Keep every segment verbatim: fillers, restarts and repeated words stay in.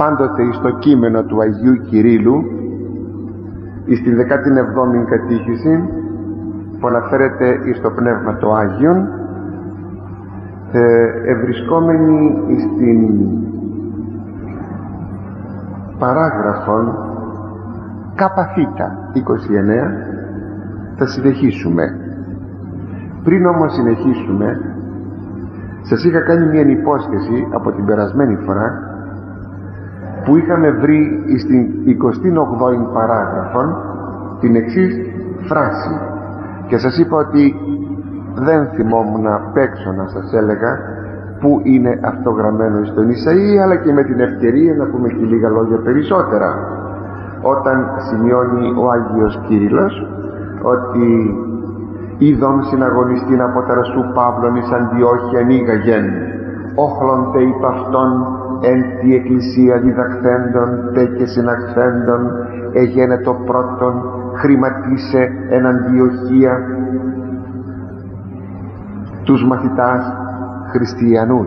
πάντοτε στο κείμενο του Αγίου Κυρίλλου στην δεκάτη εβδόμη κατήχηση που αναφέρεται στο Πνεύμα το Άγιον, ε, ευρισκόμενοι στην παράγραφον καπαθήτα είκοσι εννέα, θα συνεχίσουμε. Πριν όμως συνεχίσουμε, σας είχα κάνει μια υπόσχεση από την περασμένη φορά που είχαμε βρει στην εικοστή ογδόη παράγραφον την εξής φράση, και σας είπα ότι δεν θυμόμουν απ' έξω να σας έλεγα που είναι αυτό γραμμένο στον Ισαΐα, αλλά και με την ευκαιρία να πούμε και λίγα λόγια περισσότερα, όταν σημειώνει ο Άγιος Κύριλλος ότι είδον συναγωνιστήν από ταρασού Παύλων εις Αντιόχειαν ήγαγεν, όχλονται υπ' αυτόν εν τη εκκλησία διδαχθέντων τε και συναχθέντων, εγένε το πρώτον χρηματίσε εν Αντιοχία τους μαθητάς χριστιανούς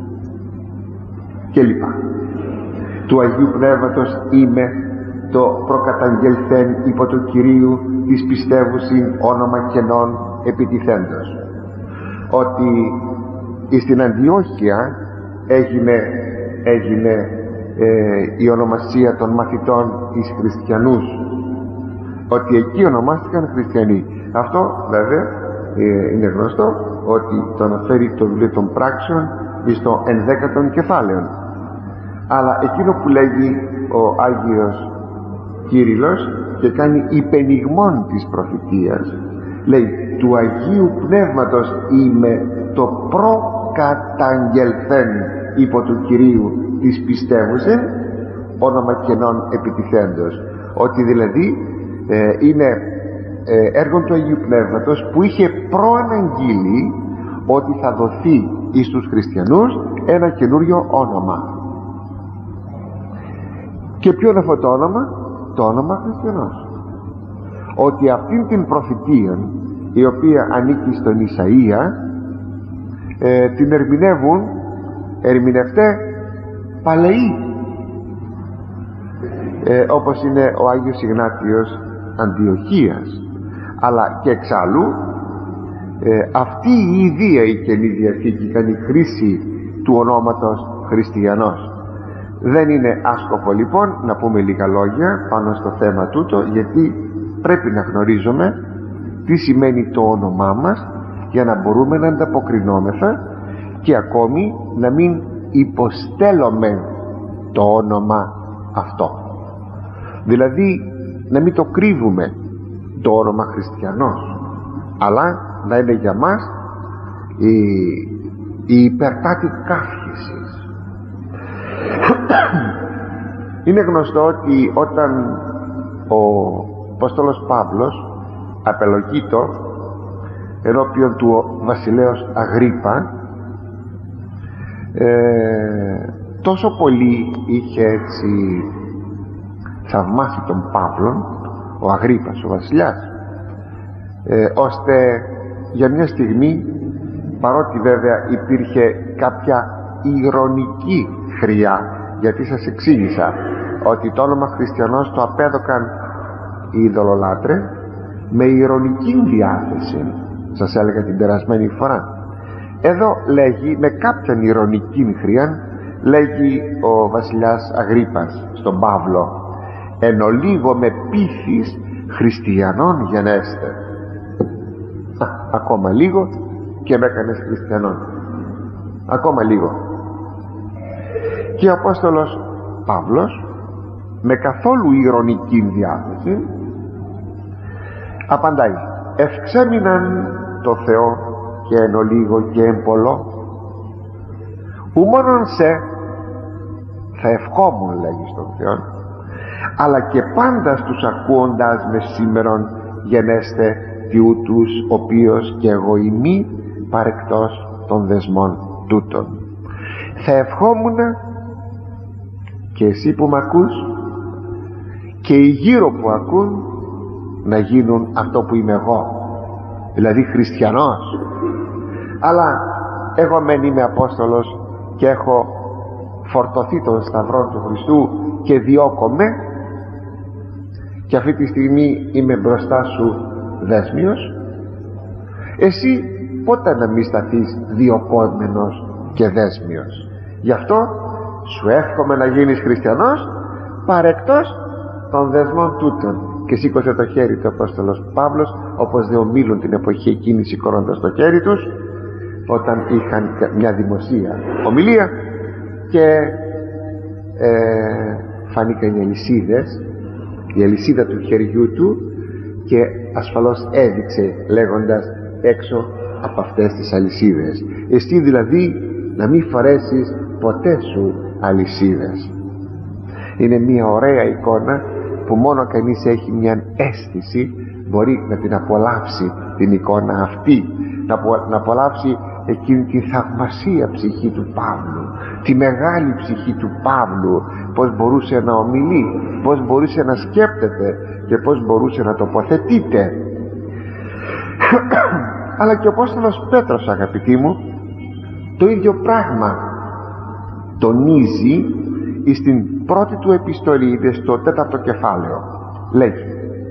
και λοιπά. Του Αγίου Πνεύματος είμαι το προκαταγγελθέν υπό του Κυρίου της πιστεύουσιν όνομα κενών επιτιθέντος, ότι στην Αντιόχεια έγινε, έγινε ε, η ονομασία των μαθητών εις χριστιανούς, ότι εκεί ονομάστηκαν χριστιανοί. Αυτό βέβαια ε, είναι γνωστό ότι το αναφέρει το βιβλίο των πράξεων στο ενδέκατον κεφάλαιο. Αλλά εκείνο που λέγει ο Άγιος Κύριλλος και κάνει υπενιγμόν της προφητείας, λέει του Αγίου Πνεύματος είμαι το προκαταγγελθέν υπό του Κυρίου της πιστεύουσεν όνομα κενών επιτιθέντος, ότι δηλαδή ε, είναι ε, έργο του Αγίου Πνεύματος που είχε προαναγγείλει ότι θα δοθεί εις τους χριστιανούς ένα καινούριο όνομα. Και ποιο είναι αυτό το όνομα? Το όνομα χριστιανός. Ότι αυτήν την προφητεία, η οποία ανήκει στον Ισαΐα, ε, την ερμηνεύουν ερμηνευτέ παλαιοί, ε, όπως είναι ο Άγιος Ιγνάτιος Αντιοχίας. Αλλά και εξάλλου ε, αυτή η ιδία η Καινή Διαθήκη κάνει χρήση του ονόματος χριστιανός. Δεν είναι άσκοπο λοιπόν να πούμε λίγα λόγια πάνω στο θέμα τούτο, γιατί πρέπει να γνωρίζουμε τι σημαίνει το όνομά μας για να μπορούμε να ανταποκρινόμεθα και ακόμη να μην υποστέλουμε το όνομα αυτό, δηλαδή να μην το κρύβουμε το όνομα χριστιανός, αλλά να είναι για μας η, η υπερτάτη καύχηση. Είναι γνωστό ότι όταν ο Απόστολος Παύλος απελογείτο ενώπιον του βασιλέως Αγρίππα, ε, τόσο πολύ είχε έτσι θαυμάσει τον Παύλον ο Αγρίππας, ο βασιλιάς, ε, ώστε για μια στιγμή, παρότι βέβαια υπήρχε κάποια ηρωνική χρειά, γιατί σας εξήγησα ότι το όνομα χριστιανός το απέδωκαν οι ειδωλολάτρε με ηρωνική διάθεση, σας έλεγα την περασμένη φορά. Εδώ λέγει με κάποια ηρωνική χρειά, λέγει ο βασιλιάς Αγρίππας στον Παύλο, εν ολίγο με πείθεις χριστιανών γενέστε. Α, ακόμα λίγο και με έκανες χριστιανών, ακόμα λίγο. Και ο Απόστολος Παύλος με καθόλου ηρωνική διάθεση απαντάει, ευξέμειναν το Θεό και εν ολίγο και εν πολλό, ου μόνον σε θα ευχόμουν, λέγει στον Θεό, αλλά και πάντα στους ακούοντάς με σήμερον γενέστε διούτους οποίος και εγώ ημί παρεκτός των δεσμών τούτων. Θα ευχόμουν και εσύ που μ' ακούς και οι γύρω που ακούν να γίνουν αυτό που είμαι εγώ, δηλαδή χριστιανός. Αλλά εγώ μεν είμαι Απόστολος και έχω φορτωθεί των σταυρών του Χριστού και διώκομαι, και αυτή τη στιγμή είμαι μπροστά σου δέσμιος, εσύ πότε να μη σταθείς διωκόμενος και δέσμιος? Γι' αυτό σου εύχομαι να γίνεις χριστιανός παρεκτός των δεσμών τούτων. Και σήκωσε το χέρι του Απόστολος Παύλος, όπως δε ομίλουν την εποχή εκείνη σηκώνοντας το χέρι τους όταν είχαν μια δημοσία ομιλία, και ε, φάνηκαν οι αλυσίδες, η αλυσίδα του χεριού του, και ασφαλώς έδειξε λέγοντας έξω από αυτές τις αλυσίδες, εσύ δηλαδή να μην φορέσεις ποτέ σου αλυσίδες. Είναι μια ωραία εικόνα που μόνο κανείς έχει μια αίσθηση μπορεί να την απολαύσει την εικόνα αυτή, να, απο, να απολαύσει εκείνη τη θαυμασία ψυχή του Παύλου, τη μεγάλη ψυχή του Παύλου, πως μπορούσε να ομιλεί, πως μπορούσε να σκέπτεται και πως μπορούσε να τοποθετείται. Αλλά και ο Απόστολος Πέτρος, αγαπητοί μου, το ίδιο πράγμα τονίζει στην πρώτη του επιστολή, στο τέταρτο κεφάλαιο. Λέγει: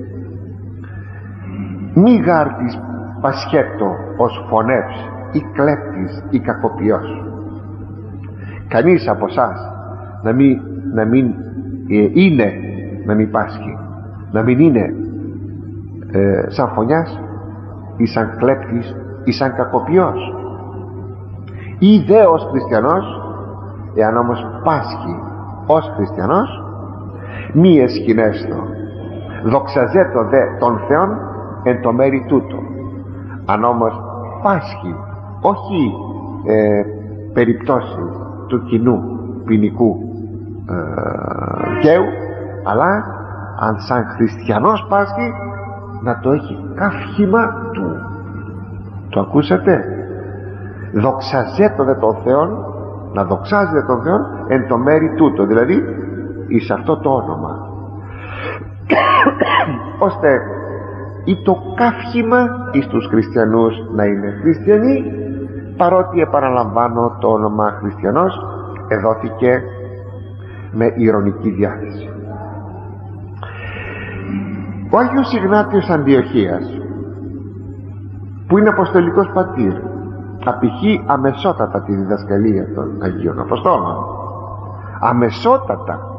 μη γάρτης πασχέτο ως φωνεύς ή κλέπτης ή κακοποιός. Κανείς από εσάς να μην, να μην ε, είναι να μην πάσχει, να μην είναι ε, σαν φωνιάς ή σαν κλέπτης ή σαν κακοποιός. Ή δε ως χριστιανός, εάν όμως πάσχει ως χριστιανός, μη εσχυνέστο, δοξαζέτο δε των Θεών εν το μέρη τούτο. Αν όμως πάσχει, όχι ε, περιπτώσει του κοινού ποινικού ε, δικαίου, αλλά αν σαν χριστιανός πάσχει, να το έχει καύχημα του. Το ακούσατε? Δοξαζέτο δε των Θεών, να δοξάζεται τον Θεό εν το μέρη τούτο, δηλαδή εις αυτό το όνομα, ώστε ή το καύχημα εις τους χριστιανούς να είναι χριστιανοί, παρότι, επαναλαμβάνω, το όνομα χριστιανός εδόθηκε με ειρωνική διάθεση. Ο Άγιος Ιγνάτιος Αντιοχίας, που είναι αποστολικός πατήρ, απηχεί αμεσότατα τη διδασκαλία των Αγίων Αποστόλων, αμεσότατα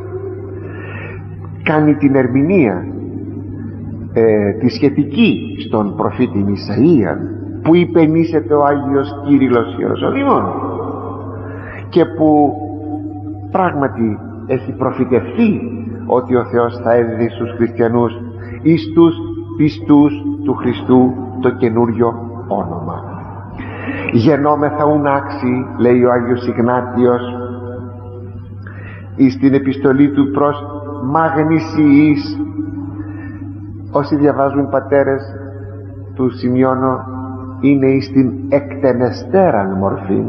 κάνει την ερμηνεία ε, τη σχετική στον προφήτη Ισαΐαν, που υπενήσεται ο Άγιος Κύριλλος Ιεροσολύμων και που πράγματι έχει προφητευτεί ότι ο Θεός θα έδιδε στους χριστιανούς εις τους πιστούς του Χριστού το καινούριο όνομα. Γενόμεθα ουνάξι, λέει ο Άγιος Ιγνάτιος εις την επιστολή του προς Μαγνησιείς. Όσοι διαβάζουν, πατέρες, του σημειώνω, είναι εις την εκτενεστέραν μορφή.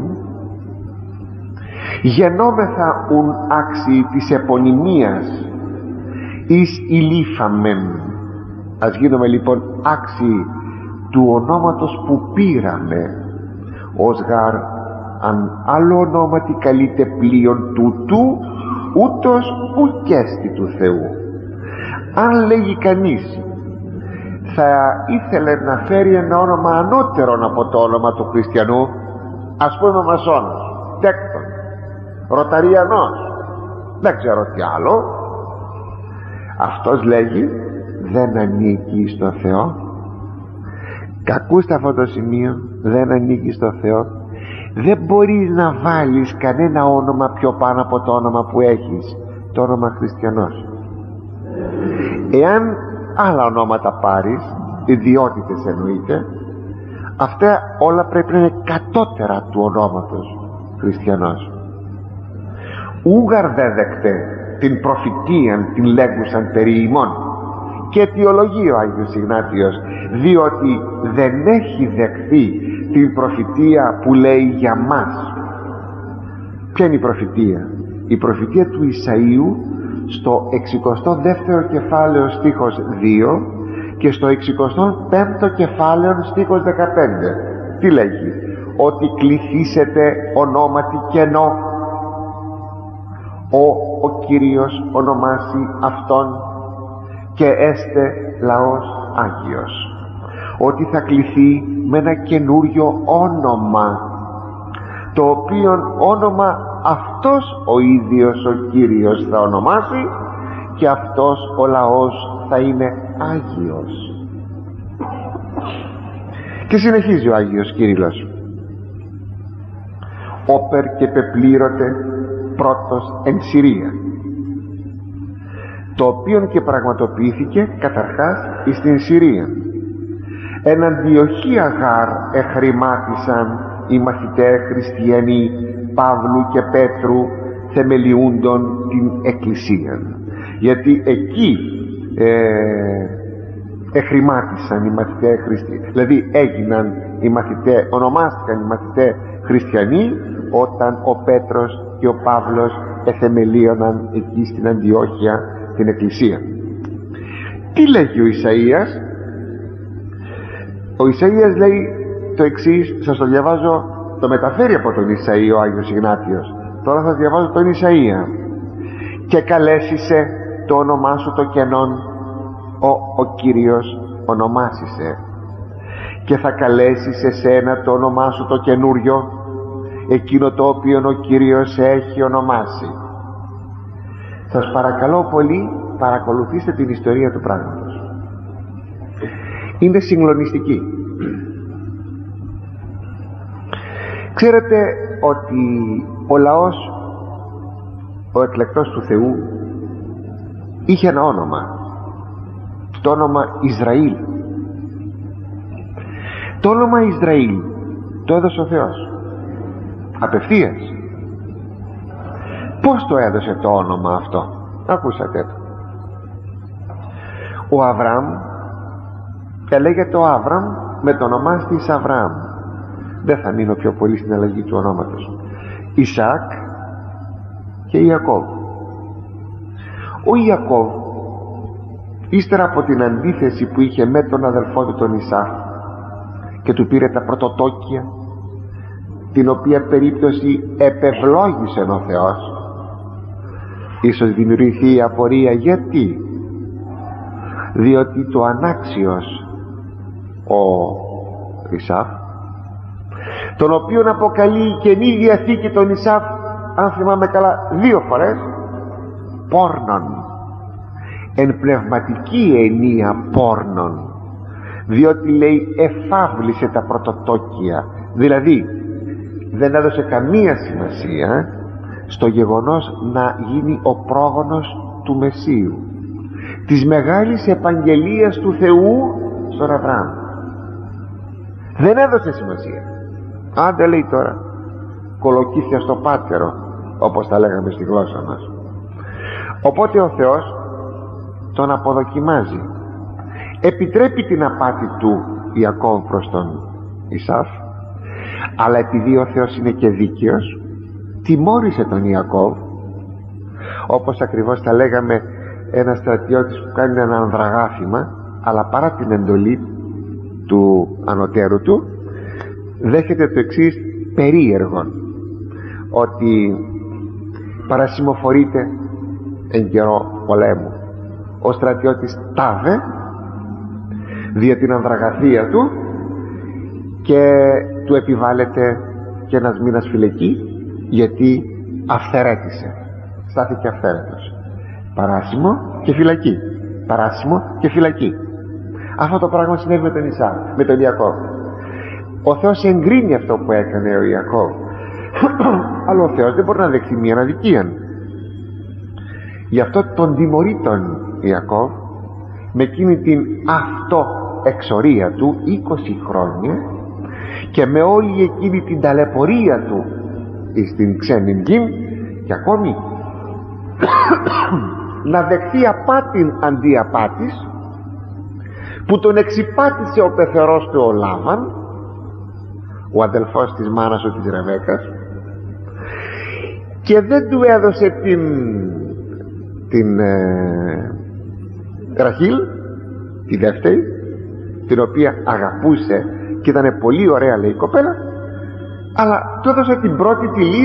Γενόμεθα ουν άξιοι της επωνυμίας εις ηλίφαμεν. Ας γίνουμε λοιπόν άξιοι του ονόματος που πήραμε, ως γαρ αν άλλο ονόματι καλείται πλοίον τούτου, ούτως ουκέστη του Θεού. Αν λέγει κανείς θα ήθελε να φέρει ένα όνομα ανώτερον από το όνομα του χριστιανού, ας πούμε μασόνος, τέκτον, ροταριανός, δεν ξέρω τι άλλο, αυτός λέγει δεν ανήκει στο Θεό. Κακούστε αυτό το σημείο, δεν ανήκει στο Θεό. Δεν μπορείς να βάλεις κανένα όνομα πιο πάνω από το όνομα που έχεις, το όνομα χριστιανός. Εάν άλλα ονόματα πάρεις, ιδιότητες εννοείται, αυτά όλα πρέπει να είναι κατώτερα του ονόματος χριστιανός. Ούγαρ δέδεκτε την προφητείαν την λέγουσαν περί ημών, και αιτιολογεί ο Άγιος Ιγνάτιος, διότι δεν έχει δεχθεί την προφητεία που λέει για μας. Ποια είναι η προφητεία? Η προφητεία του Ισαΐου στο εξηκοστό δεύτερο κεφάλαιο στίχος δύο και στο εξηκοστό πέμπτο κεφάλαιο στίχος δεκαπέντε. Τι λέγει? Ότι κληθήσετε ονόματι κενό ο, ο Κύριος ονομάσει αυτόν και έστε λαός Άγιος, ότι θα κληθεί με ένα καινούριο όνομα, το οποίο όνομα αυτός ο ίδιος ο Κύριος θα ονομάσει, και αυτός ο λαός θα είναι Άγιος. Και συνεχίζει ο Άγιος Κύριλλος: όπερ και πεπλήρωτε πρώτος εν Συρία, το οποίον και πραγματοποιήθηκε καταρχάς εις την Συρία. Εν Αντιοχία γάρ εχρημάτισαν οι μαθηταί χριστιανοί Παύλου και Πέτρου θεμελιούντων την Εκκλησία, γιατί εκεί ε, εχρημάτισαν οι μαθηταί χριστιανοί, δηλαδή έγιναν οι μαθηταί, ονομάστηκαν οι μαθηταί χριστιανοί όταν ο Πέτρος και ο Παύλος εθεμελίωναν εκεί στην Αντιόχεια την Εκκλησία. Τι λέγει ο Ισαΐας? Ο Ισαΐας λέει το εξής, σας το διαβάζω, το μεταφέρει από τον Ισαΐο ο Άγιος Ιγνάτιος. Τώρα θα διαβάζω τον Ισαΐα. Και καλέσισε το όνομά σου το κενόν, ο, ο Κύριος ονομάσισε, και θα καλέσεις εσένα το όνομά σου το καινούριο, εκείνο το οποίο ο Κύριος έχει ονομάσει. Σας παρακαλώ πολύ, παρακολουθήστε την ιστορία του πράγματος. Είναι συγκλονιστική. Ξέρετε ότι ο λαός, ο εκλεκτός του Θεού, είχε ένα όνομα, το όνομα Ισραήλ. Το όνομα Ισραήλ το έδωσε ο Θεός απευθείας. Πώς το έδωσε το όνομα αυτό? Ακούσατε το. Ο Αβραάμ έλεγεται ο Άβραμ με το ονομάστη Αβραάμ. Δεν θα μείνω πιο πολύ στην αλλαγή του ονόματος. Ισαάκ και Ιακώβ. Ο Ιακώβ, ύστερα από την αντίθεση που είχε με τον αδελφό του τον Ισαάκ και του πήρε τα πρωτοτόκια, την οποία περίπτωση επευλόγησε ο Θεός, ίσως δημιουργηθεί η απορία γιατί, διότι το ανάξιος ο Ισαάκ, τον οποίον αποκαλεί η Καινή Διαθήκη τον Ισαάκ, αν θυμάμαι καλά, δύο φορές, πόρνον, εν πνευματική ενία πόρνον, διότι λέει εφάβλησε τα πρωτοτόκια, δηλαδή δεν έδωσε καμία σημασία στο γεγονός να γίνει ο πρόγονος του Μεσσίου, της μεγάλης επαγγελίας του Θεού στον Αβραάμ. Δεν έδωσε σημασία. Άντε, λέει τώρα, κολοκύθια στο πάτερο, όπως τα λέγαμε στη γλώσσα μας. Οπότε ο Θεός τον αποδοκιμάζει, επιτρέπει την απάτη του Ιακώβ προς τον Ισαάκ, αλλά επειδή ο Θεός είναι και δίκαιος, τιμώρησε τον Ιακώβ, όπως ακριβώς τα λέγαμε ένας στρατιώτης που κάνει ένα ανδραγάθημα, αλλά παρά την εντολή του ανωτέρου του δέχεται το εξής περίεργον, ότι παρασημοφορείται εν καιρό πολέμου ο στρατιώτης τάδε δια την ανδραγαθία του και του επιβάλλεται και ένας μήνας φυλακή, γιατί αυθαιρέτησε, στάθηκε αυθαίρετος. Παράσημο και φυλακή, παράσημο και φυλακή. Αυτό το πράγμα συνέβη με τον Ισαάκ, με τον Ιακώβ. Ο Θεός εγκρίνει αυτό που έκανε ο Ιακώβ, αλλά ο Θεός δεν μπορεί να δεχθεί μια αδικία. Γι' αυτό τον τιμωρεί τον Ιακώβ με εκείνη την αυτό εξορία του είκοσι χρόνια και με όλη εκείνη την ταλαιπωρία του στην ξένη γη, και ακόμη να δεχθεί απάτην αντί απάτης, που τον εξυπάτησε ο πεθερός του ο Λάβαν, ο αδελφός της μάνας του της Ρεβέκας, και δεν του έδωσε την την ε, Ραχήλ, τη δεύτερη, την οποία αγαπούσε και ήταν πολύ ωραία, λέει, η κοπέλα, αλλά του έδωσε την πρώτη, τη Λία,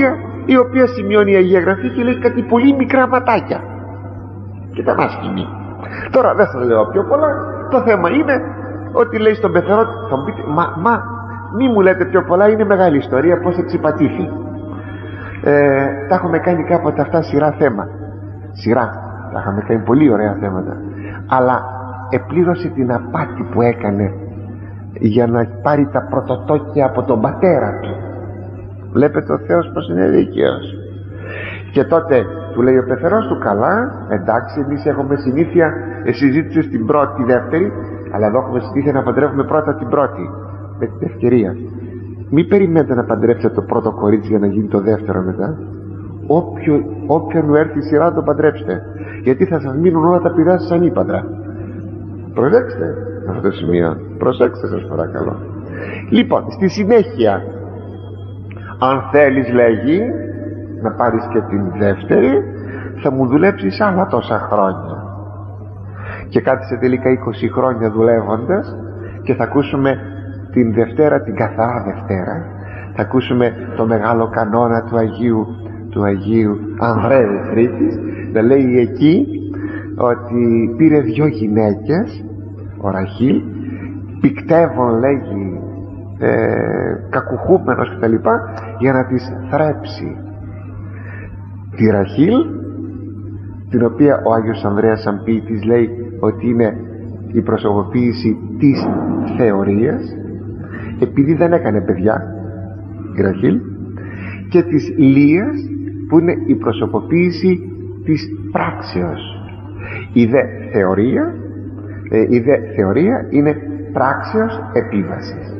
η οποία σημειώνει η Αγία Γραφή και λέει κάτι πολύ μικρά ματάκια και τα μάσχημη. Τώρα δεν σας λέω πιο πολλά, το θέμα είναι ότι λέει στον πεθερό, θα μου πείτε, μα, μα μη μου λέτε πιο πολλά, είναι μεγάλη ιστορία πως εξυπατήθη. ε, τα έχουμε κάνει κάποτε αυτά σειρά θέμα, σειρά, τα είχαμε κάνει πολύ ωραία θέματα, αλλά επλήρωσε την απάτη που έκανε για να πάρει τα πρωτοτόκια από τον πατέρα του. Βλέπετε ο Θεός πως είναι δίκαιος. Και τότε του λέει ο πεθερός του, καλά, εντάξει, εμείς έχουμε συνήθεια, εσύ ζήτησες την πρώτη, τη δεύτερη, αλλά εδώ έχουμε συνήθεια να παντρεύουμε πρώτα την πρώτη. Με την ευκαιρία, μην περιμένετε να παντρέψετε το πρώτο κορίτσι για να γίνει το δεύτερο μετά. Όποιο, όποιον μου έρθει η σειρά να το παντρέψετε, γιατί θα σας μείνουν όλα τα πηδά σας ανήπαντρα. Προσέξτε αυτό το σημείο, προσέξτε σας παρακαλώ. Λοιπόν, στη συνέχεια, αν θέλεις, λέγει, να πάρεις και την δεύτερη, θα μου δουλέψεις άλλα τόσα χρόνια. Και κάθισε τελικά είκοσι χρόνια δουλεύοντας, και θα ακούσουμε την Δευτέρα, την καθαρά Δευτέρα, θα ακούσουμε το μεγάλο κανόνα του Αγίου του Αγίου Ανδρέου Θρήτης, να λέει εκεί ότι πήρε δυο γυναίκες, ο Ραχήλ, πικτεύων, λέγει, ε, κακουχούμενος κτλ, για να τις θρέψει. Τη Ραχήλ, την οποία ο Άγιος Ανδρέας σαν ποιητής λέει ότι είναι η προσωποποίηση της θεωρίας, επειδή δεν έκανε παιδιά η Ραχήλ, και της Λίας, που είναι η προσωποποίηση της πράξεως. Η δε θεωρία, ε, η δε θεωρία είναι πράξεως επίβασης.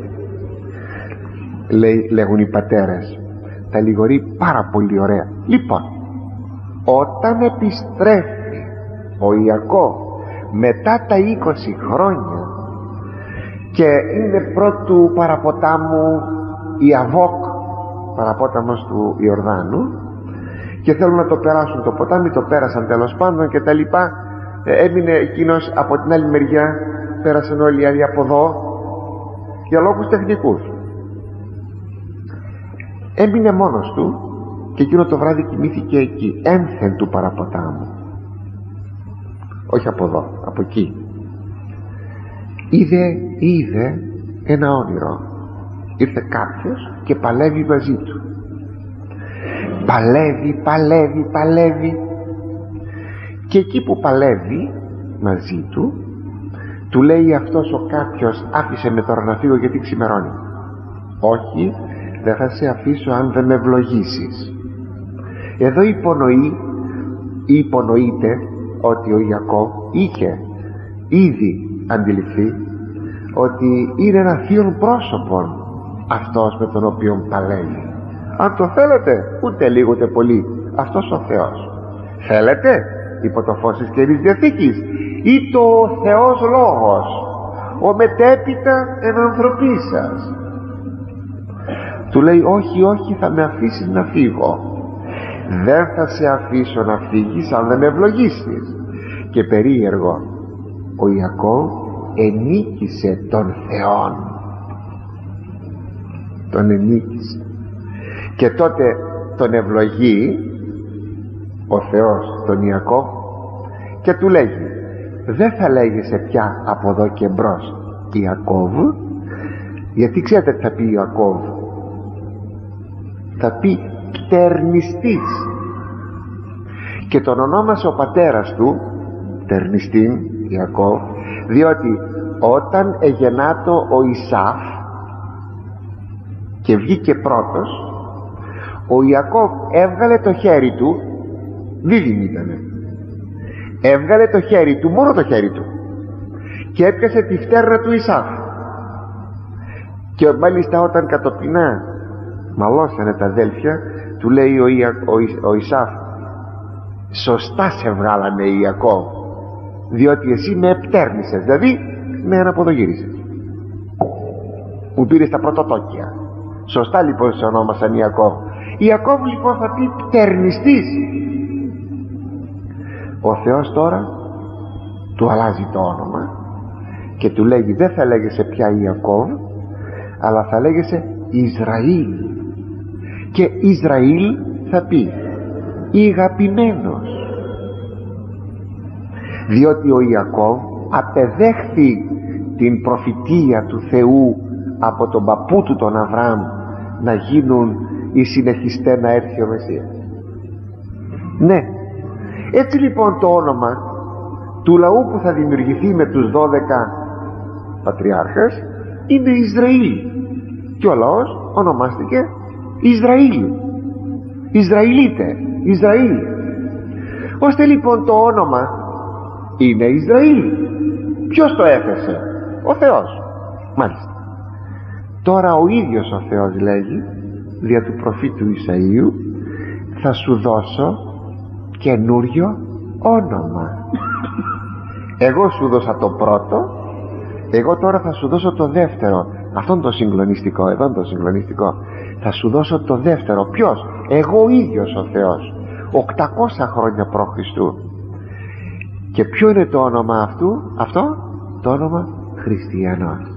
Λέει, λέγουν οι πατέρες, τα λιγορεί πάρα πολύ ωραία. Λοιπόν, όταν επιστρέφει ο Ιακώβ μετά τα είκοσι χρόνια και είναι πρώτου παραποτάμου Ιαβόκ, παραπόταμος του Ιορδάνου, και θέλουν να το περάσουν το ποτάμι, το πέρασαν τέλος πάντων και τα λοιπά, ε, έμεινε εκείνος από την άλλη μεριά, πέρασαν όλοι οι άλλοι από εδώ για λόγους τεχνικούς, έμεινε μόνος του και εκείνο το βράδυ κοιμήθηκε εκεί, ένθεν του παραποτάμου, όχι από εδώ, από εκεί. Είδε, είδε ένα όνειρο, ήρθε κάποιος και παλεύει μαζί του, παλεύει, παλεύει, παλεύει, και εκεί που παλεύει μαζί του, του λέει αυτός ο κάποιος, άφησε με τώρα να φύγω γιατί ξημερώνει. Όχι, δεν θα σε αφήσω αν δεν με ευλογήσεις. Εδώ υπονοεί, υπονοείται ότι ο Ιακώβ είχε ήδη αντιληφθεί ότι είναι ένα θείον πρόσωπον αυτός με τον οποίο παλεύει. Αν το θέλετε, ούτε λίγο ούτε πολύ, αυτός ο Θεός. Θέλετε, υπό το φως της Καινής Διαθήκης, ή το ο Θεός Λόγος, ο μετέπειτα ενανθρωπής σας. Του λέει, όχι, όχι, θα με αφήσεις να φύγω. Δεν θα σε αφήσω να φύγεις αν δεν με ευλογήσεις. Και περίεργο, ο Ιακώβ ενίκησε τον Θεόν, τον ενίκησε, και τότε τον ευλογεί ο Θεός τον Ιακώβ και του λέγει, δεν θα λέγεσαι πια από εδώ και μπρος Ιακώβ, γιατί ξέρετε τι θα πει Ιακώβ, θα πει τερνιστής, και τον ονόμασε ο πατέρας του τερνιστήν Ιακώβ, διότι όταν εγεννάτο ο Ισαύ και βγήκε πρώτος, ο Ιακώβ έβγαλε το χέρι του, δίδυμη ήτανε, έβγαλε το χέρι του, μόνο το χέρι του, και έπιασε τη φτέρνα του Ισαύ, και μάλιστα όταν κατοπινά μαλώσανε τα αδέλφια, του λέει ο, Ια, ο, ο Ισαύ, σωστά σε βγάλανε οι Ιακώβ, διότι εσύ με επτέρνησες, δηλαδή με αναποδογύρισες, μου πήρες τα πρωτοτόκια. Σωστά λοιπόν σε ονόμασαν Ιακώβ. Ιακώβ λοιπόν θα πει πτερνιστής. Ο Θεός τώρα του αλλάζει το όνομα και του λέγει, δεν θα λέγεσαι πια Ιακώβ, αλλά θα λέγεσαι Ισραήλ, και Ισραήλ θα πει ηγαπημένος, διότι ο Ιακώβ απεδέχθη την προφητεία του Θεού από τον παππού του τον Αβραάμ να γίνουν οι συνεχιστέ να έρθει ο Μεσσίας. Ναι, έτσι λοιπόν το όνομα του λαού που θα δημιουργηθεί με τους δώδεκα πατριάρχες είναι Ισραήλ, και ο λαός ονομάστηκε Ισραήλ, Ισραηλίτε, Ισραήλ, ώστε λοιπόν το όνομα είναι Ισραήλ. Ποιος το έθεσε? Ο Θεός. Μάλιστα. Τώρα ο ίδιος ο Θεός λέγει δια του προφήτου Ισαΐου, θα σου δώσω καινούριο όνομα. Εγώ σου δώσα το πρώτο, εγώ τώρα θα σου δώσω το δεύτερο. Αυτόν το συγκλονιστικό, εδώ το συγκλονιστικό. Θα σου δώσω το δεύτερο. Ποιος? Εγώ ο ίδιος ο Θεός, οκτακόσια χρόνια π.Χ. Και ποιο είναι το όνομα αυτού? Αυτό το όνομα Χριστιανός.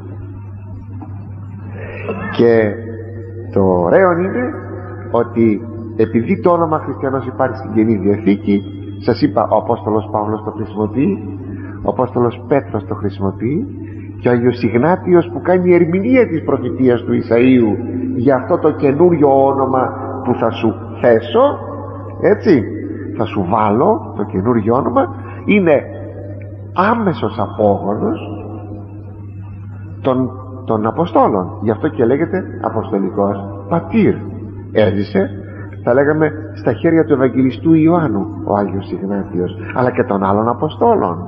Και το ωραίο είναι ότι επειδή το όνομα Χριστιανός υπάρχει στην Καινή Διαθήκη, σας είπα, ο Απόστολος Παύλος το χρησιμοποιεί, ο Απόστολος Πέτρος το χρησιμοποιεί, και ο Άγιος Ιγνάτιος που κάνει ερμηνεία της προφητείας του Ισαΐου για αυτό το καινούριο όνομα που θα σου θέσω, έτσι, θα σου βάλω το καινούριο όνομα, είναι άμεσος απόγονος των, των Αποστόλων. Γι' αυτό και λέγεται Αποστολικός Πατήρ. Έζησε, θα λέγαμε, στα χέρια του Ευαγγελιστού Ιωάννου ο Άγιος Ιγνάτιος, αλλά και των άλλων Αποστόλων,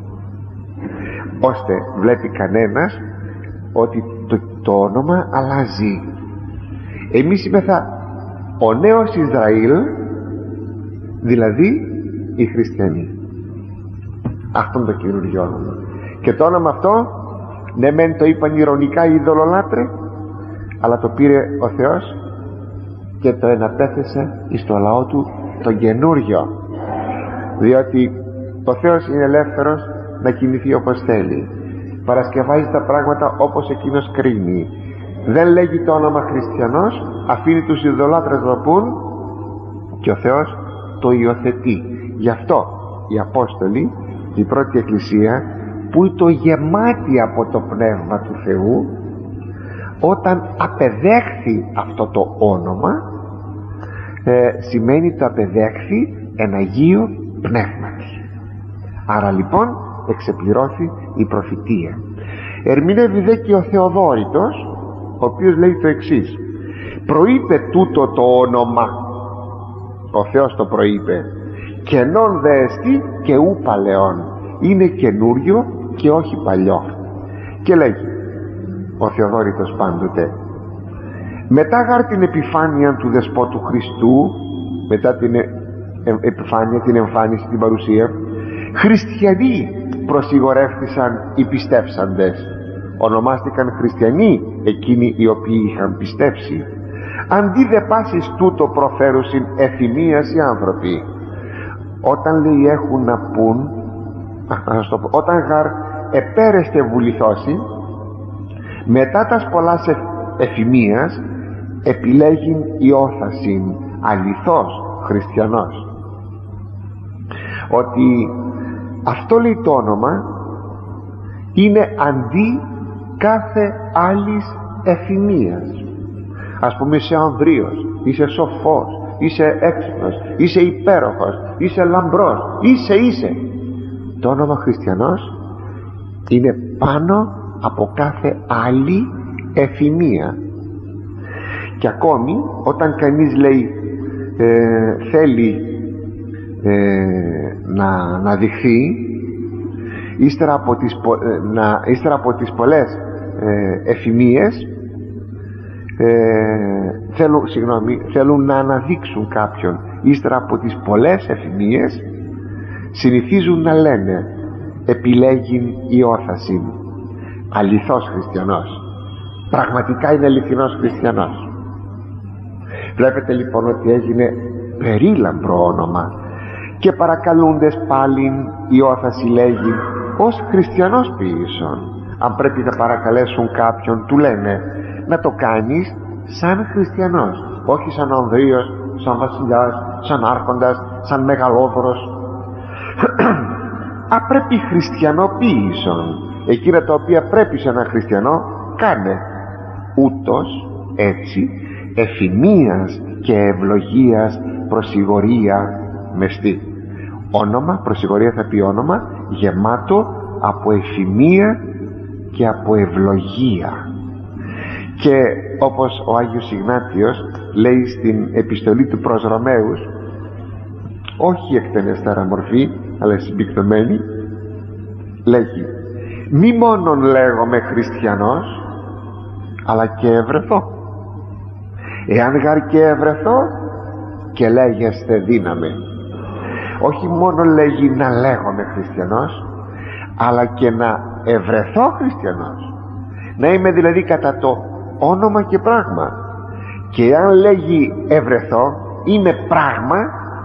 ώστε βλέπει κανένας ότι το, το όνομα αλλάζει. Εμείς είμεθα ο νέος Ισραήλ, δηλαδή οι χριστιανοί. Αυτό το καινούργιο όνομα. Και το όνομα αυτό, ναι μεν το είπαν ηρωνικά οι ειδωλολάτρες, αλλά το πήρε ο Θεός και το εναπέθεσε εις το λαό του το καινούριο, διότι ο Θεός είναι ελεύθερος να κινηθεί όπως θέλει, παρασκευάζει τα πράγματα όπως εκείνος κρίνει. Δεν λέγει το όνομα Χριστιανός, αφήνει τους ειδωλάτρες να πούν, και ο Θεός το υιοθετεί. Γι' αυτό οι Απόστολοι, η πρώτη Εκκλησία που είναι το γεμάτη από το Πνεύμα του Θεού, όταν απεδέχθη αυτό το όνομα, ε, σημαίνει το απεδέχθη εν Αγίο Πνεύματι. Άρα λοιπόν εξεπληρώθη η προφητεία. Ερμηνεύει δε και ο Θεοδόρητος, ο οποίος λέει το εξής: προείπε τούτο το όνομα, ο Θεός το προείπε, καινόν δε εστί και ου παλαιόν, είναι καινούριο και όχι παλιό. Και λέγει ο Θεοδόρητος πάντοτε, μετά γάρ την επιφάνεια του Δεσπότου Χριστού, μετά την ε, ε, επιφάνεια, την εμφάνιση, την παρουσία, χριστιανοί προσιγορεύτησαν οι πιστεύσαντες. Ονομάστηκαν χριστιανοί εκείνοι οι οποίοι είχαν πιστέψει. Αντί δε πάσης τούτο προφέρουσιν εθυμίας οι άνθρωποι. Όταν λέει έχουν να πούν, α, να το πω, όταν γαρ επέρεστε βουληθώσει, μετά τας πολλάς εφημίας επιλέγει η όθασιν αληθώς χριστιανός. Ότι αυτό λέει το όνομα είναι αντί κάθε άλλης εφημίας. Ας πούμε είσαι ανδρείος, είσαι σοφός, είσαι έξυπνος, είσαι υπέροχος, είσαι λαμπρός, είσαι είσαι. Το όνομα Χριστιανός είναι πάνω από κάθε άλλη εφημία. Και ακόμη όταν κανείς λέει ε, θέλει ε, να, να δειχθεί ύστερα από τις, ε, να, ύστερα από τις πολλές ε, εφημίες, ε, θέλουν, συγγνώμη, θέλουν να αναδείξουν κάποιον ύστερα από τις πολλές εφημίες, συνηθίζουν να λένε επιλέγει η όθαση αληθώς χριστιανός. Πραγματικά είναι αληθινός χριστιανός. Βλέπετε λοιπόν ότι έγινε περίλαμπρο όνομα, και παρακαλούντες πάλιν η όθαση λέγει ως χριστιανός ποιήσον. Αν πρέπει να παρακαλέσουν κάποιον, του λένε να το κάνεις σαν χριστιανός, όχι σαν ανδρείος σαν βασιλιάς, σαν άρχοντας, σαν μεγαλόδωρος. Απρέπει χριστιανοποίησον, εκείνα τα οποία πρέπει σε έναν χριστιανό κάνε, ούτως έτσι εφημίας και ευλογίας προσιγωρία μεστή. Όνομα, προσιγωρία θα πει όνομα γεμάτο από εφημία και από ευλογία. Και όπως ο Άγιος Ιγνάτιος λέει στην επιστολή του προς Ρωμαίους, όχι εκτενέστερα μορφή αλλά συμπυκνωμένη, λέγει: μη μόνον λέγομαι χριστιανός, αλλά και ευρεθώ. Εάν γαρ και ευρεθώ, και λέγεστε δύναμη. Όχι μόνο λέγει να λέγομαι χριστιανός, αλλά και να ευρεθώ χριστιανός, να είμαι δηλαδή κατά το όνομα και πράγμα. Και αν λέγει ευρεθώ, είμαι πράγμα,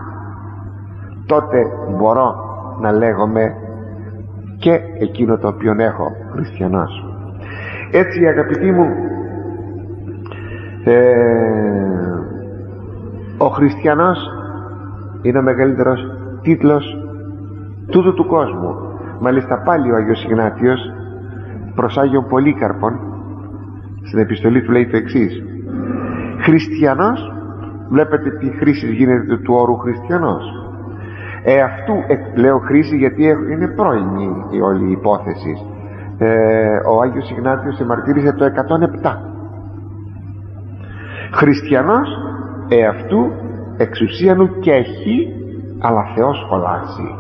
τότε μπορώ να λέγομαι και εκείνο το οποίο έχω, χριστιανός. Έτσι, αγαπητοί μου, ε, ο χριστιανός είναι ο μεγαλύτερος τίτλος τούτου του κόσμου. Μάλιστα πάλι ο Άγιος Ιγνάτιος προς Άγιον Πολύκαρπον στην επιστολή του λέει το εξής: χριστιανός, βλέπετε τι χρήση γίνεται του όρου χριστιανός. Εαυτού, λέω χρήση γιατί είναι πρώιμη η όλη η υπόθεση. ε, ο Άγιος Ιγνάτιος εμαρτύρησε το εκατόν επτά. Χριστιανός εαυτού εξουσίανου και έχει, αλλά Θεός σχολάσει.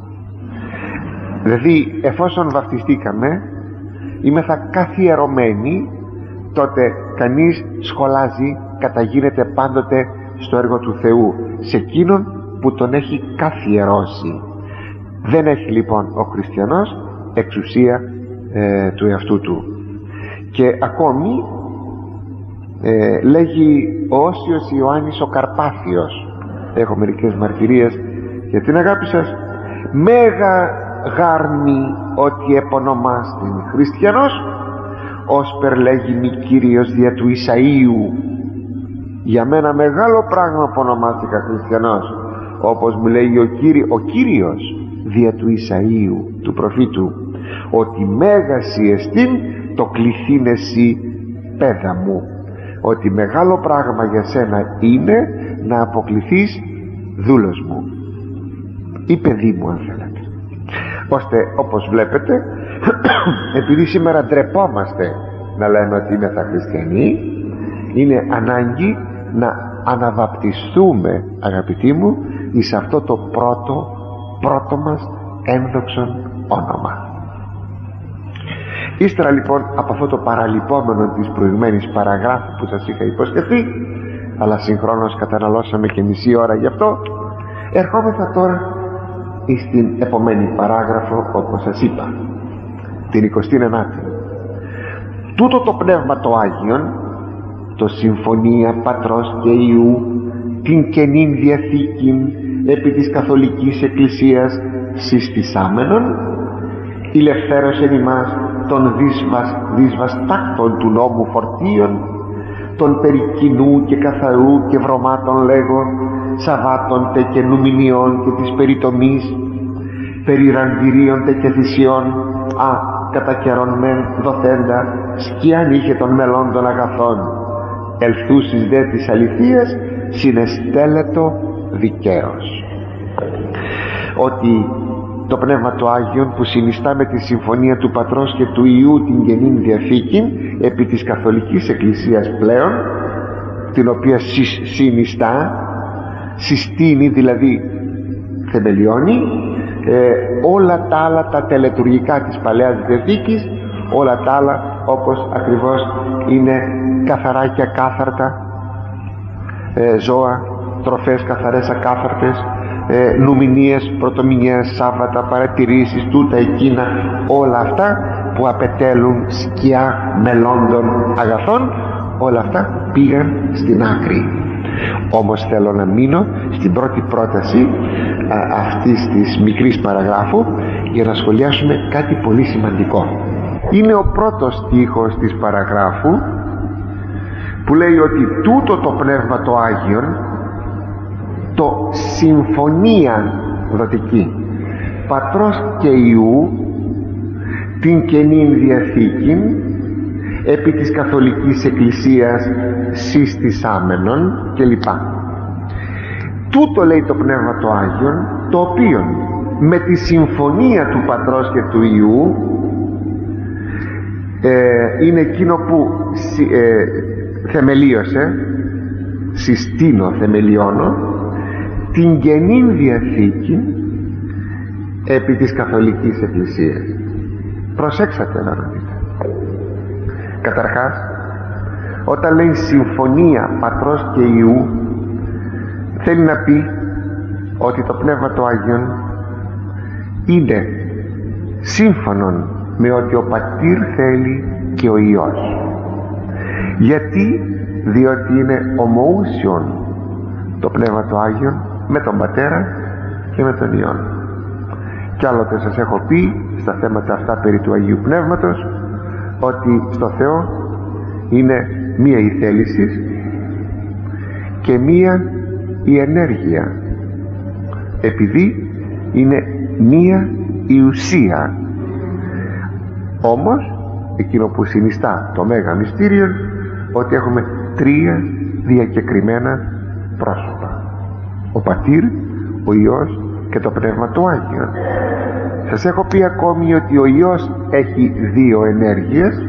Δηλαδή εφόσον βαφτιστήκαμε, είμεθα καθιερωμένοι, τότε κανείς σχολάζει, καταγίνεται πάντοτε στο έργο του Θεού, σε εκείνον που τον έχει καθιερώσει. Δεν έχει λοιπόν ο χριστιανός εξουσία ε, του εαυτού του. Και ακόμη ε, λέγει ο Όσιος Ιωάννης ο Καρπάθιος, έχω μερικές μαρτυρίες για την αγάπη σας: μέγα γάρμη ότι επωνομάστην χριστιανός, όσπερ λέγει μη Κύριος δια του Ισαΐου. Για μένα μεγάλο πράγμα που ονομάστηκα χριστιανός, όπως μου λέει ο, Κύρι, ο Κύριος δια του Ισαΐου, του προφήτου, ότι μέγαση εστίν το κληθήν εσύ πέδα μου. Ότι μεγάλο πράγμα για σένα είναι να αποκληθείς δούλος μου ή παιδί μου, αν θέλετε. Ώστε όπως βλέπετε, επειδή σήμερα ντρεπόμαστε να λέμε ότι είμαστε χριστιανοί, είναι ανάγκη να αναβαπτιστούμε, αγαπητοί μου, εις αυτό το πρώτο πρώτο μας ένδοξον όνομα. Ύστερα λοιπόν από αυτό το παραλυπόμενο της προηγουμένης παραγράφου που σας είχα υποσχεθεί, αλλά συγχρόνως καταναλώσαμε και μισή ώρα γι' αυτό, ερχόμεθα τώρα στην επομένη παράγραφο, όπως σας είπα, την εικοστή ενάτη. Τούτο το Πνεύμα το Άγιον, το Συμφωνία Πατρός και Υιού, την Καινήν Διαθήκην επί της Καθολικής Εκκλησίας συστησάμενον, ηλευθέρωσεν ημάς των δύσβασ, δύσβαστάκτων του νόμου φορτίων, των περί κοινού και καθαρού και βρωμάτων λέγω, Σαββάτων τε και νουμηνιών και της περιτομής, περί ραντηρίων τε και θυσιών, α, κατά καιρόν μεν δοθέντα, σκιάν είχε των μελών των αγαθών, ελθούσεις δε της αληθείας, συνεστέλετο δικαίως. Ότι το Πνεύμα το Άγιον που συνιστά με τη συμφωνία του Πατρός και του Υιού την Καινήν Διαθήκη επί της Καθολικής Εκκλησίας πλέον, την οποία συνιστά, συστήνει, δηλαδή θεμελιώνει ε, όλα τα άλλα τα τελετουργικά της Παλαιάς Διαθήκης, όλα τα άλλα όπως ακριβώς είναι καθαρά και ακάθαρτα ε, ζώα, τροφές καθαρές ακάθαρτες, ε, νουμηνίες, πρωτομηνιές, Σάββατα, παρατηρήσεις, τούτα εκείνα, όλα αυτά που απετέλουν σκιά μελώντων αγαθών, όλα αυτά πήγαν στην άκρη. Όμως θέλω να μείνω στην πρώτη πρόταση α, αυτής της μικρής παραγράφου για να σχολιάσουμε κάτι πολύ σημαντικό. Είναι ο πρώτος στίχος της παραγράφου που λέει ότι τούτο το Πνεύμα το Άγιον το συμφωνία δοτική Πατρός και Υιού, την Καινήν Διαθήκην επί της Καθολικής Εκκλησίας συστησάμενον κλπ. Τούτο λέει το Πνεύμα το Άγιον, το οποίο με τη συμφωνία του Πατρός και του Υιού ε, είναι εκείνο που ε, θεμελίωσε, συστήνω, θεμελιώνω την Καινήν Διαθήκη επί της Καθολικής Εκκλησίας. Προσέξατε να ρωτήσετε. Καταρχάς, όταν λέει συμφωνία Πατρός και Υιού, θέλει να πει ότι το Πνεύμα το Άγιον είναι σύμφωνον με ότι ο Πατήρ θέλει και ο Υιός. Γιατί? Διότι είναι ομοούσιον το Πνεύμα το Άγιον με τον Πατέρα και με τον Υιόν. Κι άλλοτε σας έχω πει στα θέματα αυτά περί του Αγίου Πνεύματος ότι στο Θεό είναι μία η θέληση και μία η ενέργεια, επειδή είναι μία η ουσία. Όμως εκείνο που συνιστά το Μέγα Μυστήριο, ότι έχουμε τρία διακεκριμένα πρόσωπα: ο Πατήρ, ο Υιός και το Πνεύμα το Άγιο. Σας έχω πει ακόμη ότι ο Υιός έχει δύο ενέργειες,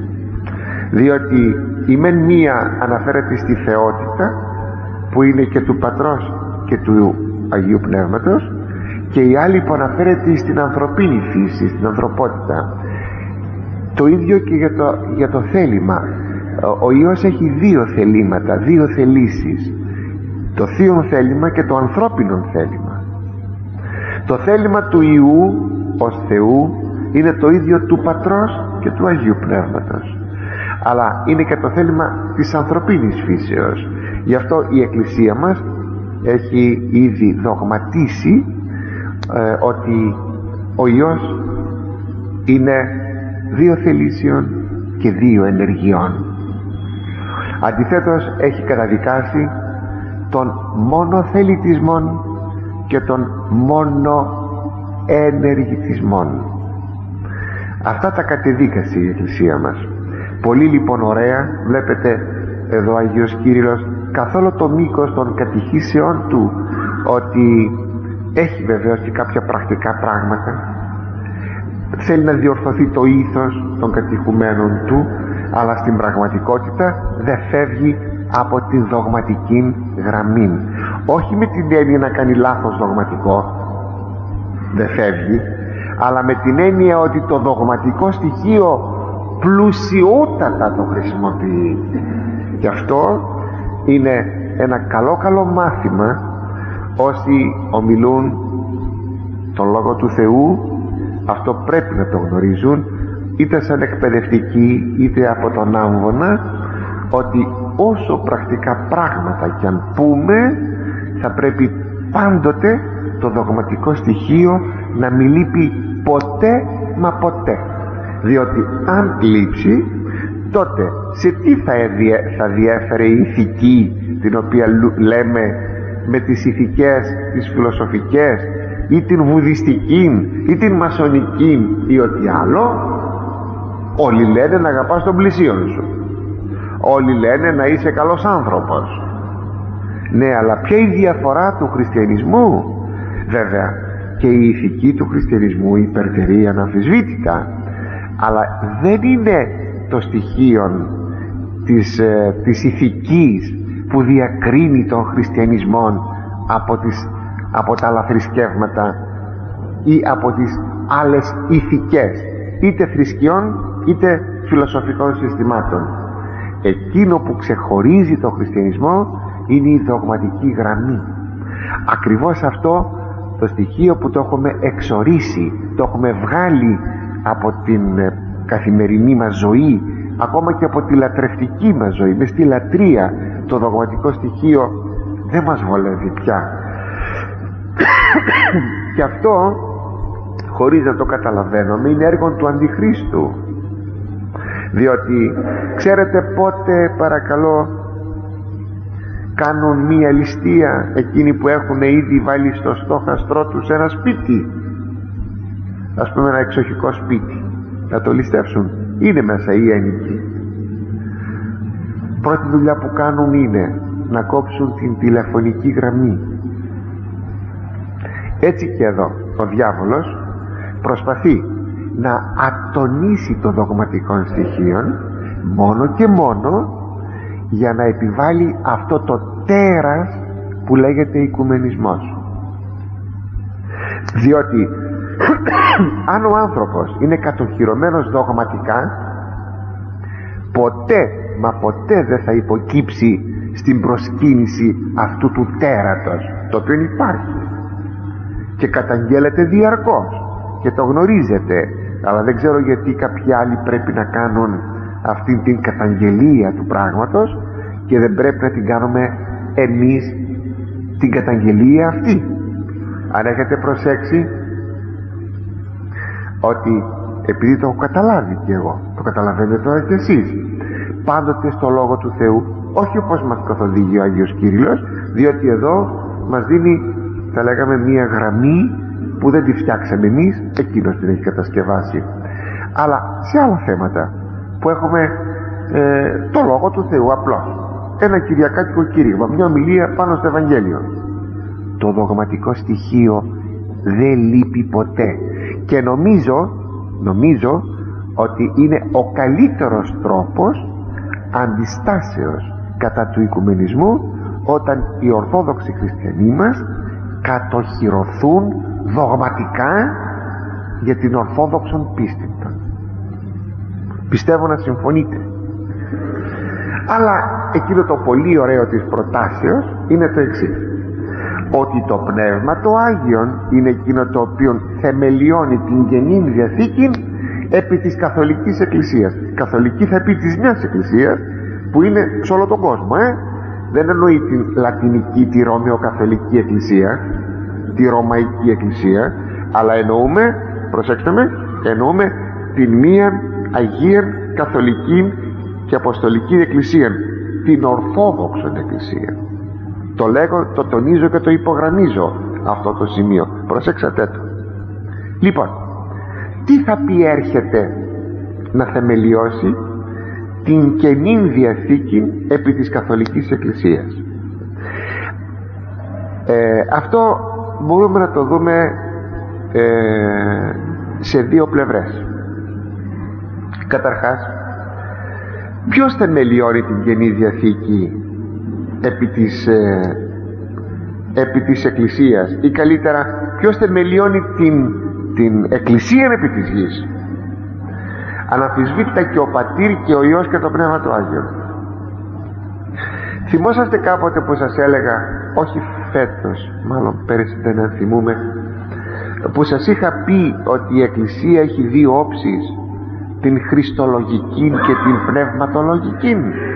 διότι η μεν μία αναφέρεται στη θεότητα που είναι και του Πατρός και του Αγίου Πνεύματος, και η άλλη που αναφέρεται στην ανθρωπίνη φύση, στην ανθρωπότητα. Το ίδιο και για το, για το θέλημα. Ο Υιός έχει δύο θελήματα, δύο θελήσεις: το θείον θέλημα και το ανθρώπινο θέλημα. Το θέλημα του Υιού ως Θεού είναι το ίδιο του Πατρός και του Αγίου Πνεύματος, αλλά είναι και το θέλημα της ανθρωπίνης φύσεως. Γι' αυτό η Εκκλησία μας έχει ήδη δογματίσει ε, ότι ο Υιός είναι δύο θελήσεων και δύο ενεργειών. Αντιθέτως έχει καταδικάσει τον μονοθελητισμό και τον μόνο ενεργητισμόν. Αυτά τα κατεδίκασε η Εκκλησία μας. Πολύ λοιπόν ωραία. Βλέπετε εδώ ο Αγίος Κύριλλος καθ' όλο το μήκος των κατηχήσεών του ότι έχει βεβαίως και κάποια πρακτικά πράγματα, θέλει να διορθωθεί το ήθος των κατηχουμένων του, αλλά στην πραγματικότητα δεν φεύγει από την δογματική γραμμή. Όχι με την έννοια να κάνει λάθος δογματικό, δεν φεύγει, αλλά με την έννοια ότι το δογματικό στοιχείο πλουσιότατα το χρησιμοποιεί. Και αυτό είναι ένα καλό καλό μάθημα. Όσοι ομιλούν τον Λόγο του Θεού, αυτό πρέπει να το γνωρίζουν, είτε σαν εκπαιδευτικοί είτε από τον άμβονα, ότι όσο πρακτικά πράγματα κι αν πούμε, θα πρέπει πάντοτε το δογματικό στοιχείο να μην λείπει ποτέ μα ποτέ, διότι αν λείψει, τότε σε τι θα, εδie, θα διέφερε η ηθική, την οποία λέμε με τις ηθικές τις φιλοσοφικές ή την βουδιστική ή την μασονική ή ό,τι άλλο? Όλοι λένε να αγαπάς τον πλησίον σου, όλοι λένε να είσαι καλός άνθρωπος. Ναι, αλλά ποια είναι η διαφορά του χριστιανισμού? Βέβαια και η ηθική του χριστιανισμού υπερτερεί αναμφισβήτητα, αλλά δεν είναι το στοιχείο της, ε, της ηθικής που διακρίνει τον χριστιανισμό από, τις, από τα άλλα θρησκεύματα ή από τις άλλες ηθικές είτε θρησκειών είτε φιλοσοφικών συστημάτων. Εκείνο που ξεχωρίζει τον χριστιανισμό είναι η δογματική γραμμή. Ακριβώς αυτό το στοιχείο που το έχουμε εξορίσει, το έχουμε βγάλει από την καθημερινή μας ζωή, ακόμα και από τη λατρευτική μας ζωή. Μες στη λατρεία το δογματικό στοιχείο δεν μας βολεύει πια. Και αυτό, χωρίς να το καταλαβαίνουμε, είναι έργο του Αντιχρίστου. Διότι ξέρετε πότε, παρακαλώ, κάνουν μία ληστεία εκείνοι που έχουν ήδη βάλει στο στόχαστρό τους ένα σπίτι, ας πούμε ένα εξοχικό σπίτι, να το ληστεύσουν? Είναι μέσα οι ένοικοι. Πρώτη δουλειά που κάνουν είναι να κόψουν την τηλεφωνική γραμμή. Έτσι και εδώ ο διάβολος προσπαθεί να ατονίσει το δογματικό στοιχείο μόνο και μόνο για να επιβάλλει αυτό το τέρας που λέγεται οικουμενισμός. Διότι αν ο άνθρωπος είναι κατοχυρωμένος δογματικά, ποτέ μα ποτέ δεν θα υποκύψει στην προσκύνηση αυτού του τέρατος, το οποίο υπάρχει και καταγγέλλεται διαρκώς και το γνωρίζετε, αλλά δεν ξέρω γιατί κάποιοι άλλοι πρέπει να κάνουν αυτή την καταγγελία του πράγματος και δεν πρέπει να την κάνουμε εμείς την καταγγελία αυτή. Αν έχετε προσέξει ότι, επειδή το έχω καταλάβει και εγώ, το καταλαβαίνετε τώρα και εσείς, πάντοτε στο Λόγο του Θεού, όχι όπως μας καθοδηγεί ο Άγιος Κύριλλος, διότι εδώ μας δίνει, θα λέγαμε, μία γραμμή που δεν τη φτιάξαμε εμείς, εκείνος την έχει κατασκευάσει, αλλά σε άλλα θέματα που έχουμε ε, το Λόγο του Θεού απλώς, ένα κυριακάτικο κήρυγμα, μια ομιλία πάνω στο Ευαγγέλιο, το δογματικό στοιχείο δεν λείπει ποτέ και νομίζω νομίζω ότι είναι ο καλύτερος τρόπος αντιστάσεως κατά του οικουμενισμού, όταν οι ορθόδοξοι χριστιανοί μας κατοχυρωθούν δογματικά για την ορθόδοξον πίστη. Πιστεύω να συμφωνείτε. Αλλά εκείνο το πολύ ωραίο της προτάσεως είναι το εξής, ότι το Πνεύμα το Άγιον είναι εκείνο το οποίο θεμελιώνει την Καινή Διαθήκη επί της Καθολικής Εκκλησίας. Καθολική θα πει της μιας Εκκλησίας που είναι σε όλο τον κόσμο, ε? Δεν εννοεί την Λατινική, τη Ρωμαιοκαθολική Εκκλησία, τη Ρωμαϊκή Εκκλησία, αλλά εννοούμε, προσέξτε με, εννοούμε την μία Αγία Καθολική και Αποστολική Εκκλησία, την Ορθόδοξον Εκκλησία. Το λέγω, το τονίζω και το υπογραμμίζω αυτό το σημείο, προσέξατε το. Λοιπόν, τι θα πει έρχεται να θεμελιώσει την Καινή Διαθήκη επί της Καθολικής Εκκλησίας? ε, αυτό μπορούμε να το δούμε ε, σε δύο πλευρές. Καταρχάς, ποιος θεμελιώνει την Καινή Διαθήκη επί της, ε, επί της Εκκλησίας, ή καλύτερα ποιος θεμελιώνει την, την Εκκλησία επί της γης? Αναμφισβήτητα και ο Πατήρ και ο Υιός και το Πνεύμα το Άγιο. Θυμόσαστε κάποτε που σας έλεγα, όχι φέτος, μάλλον πέρυσι δεν ενθυμούμε, που σας είχα πει ότι η Εκκλησία έχει δύο όψεις, την χριστολογική και την πνευματολογική?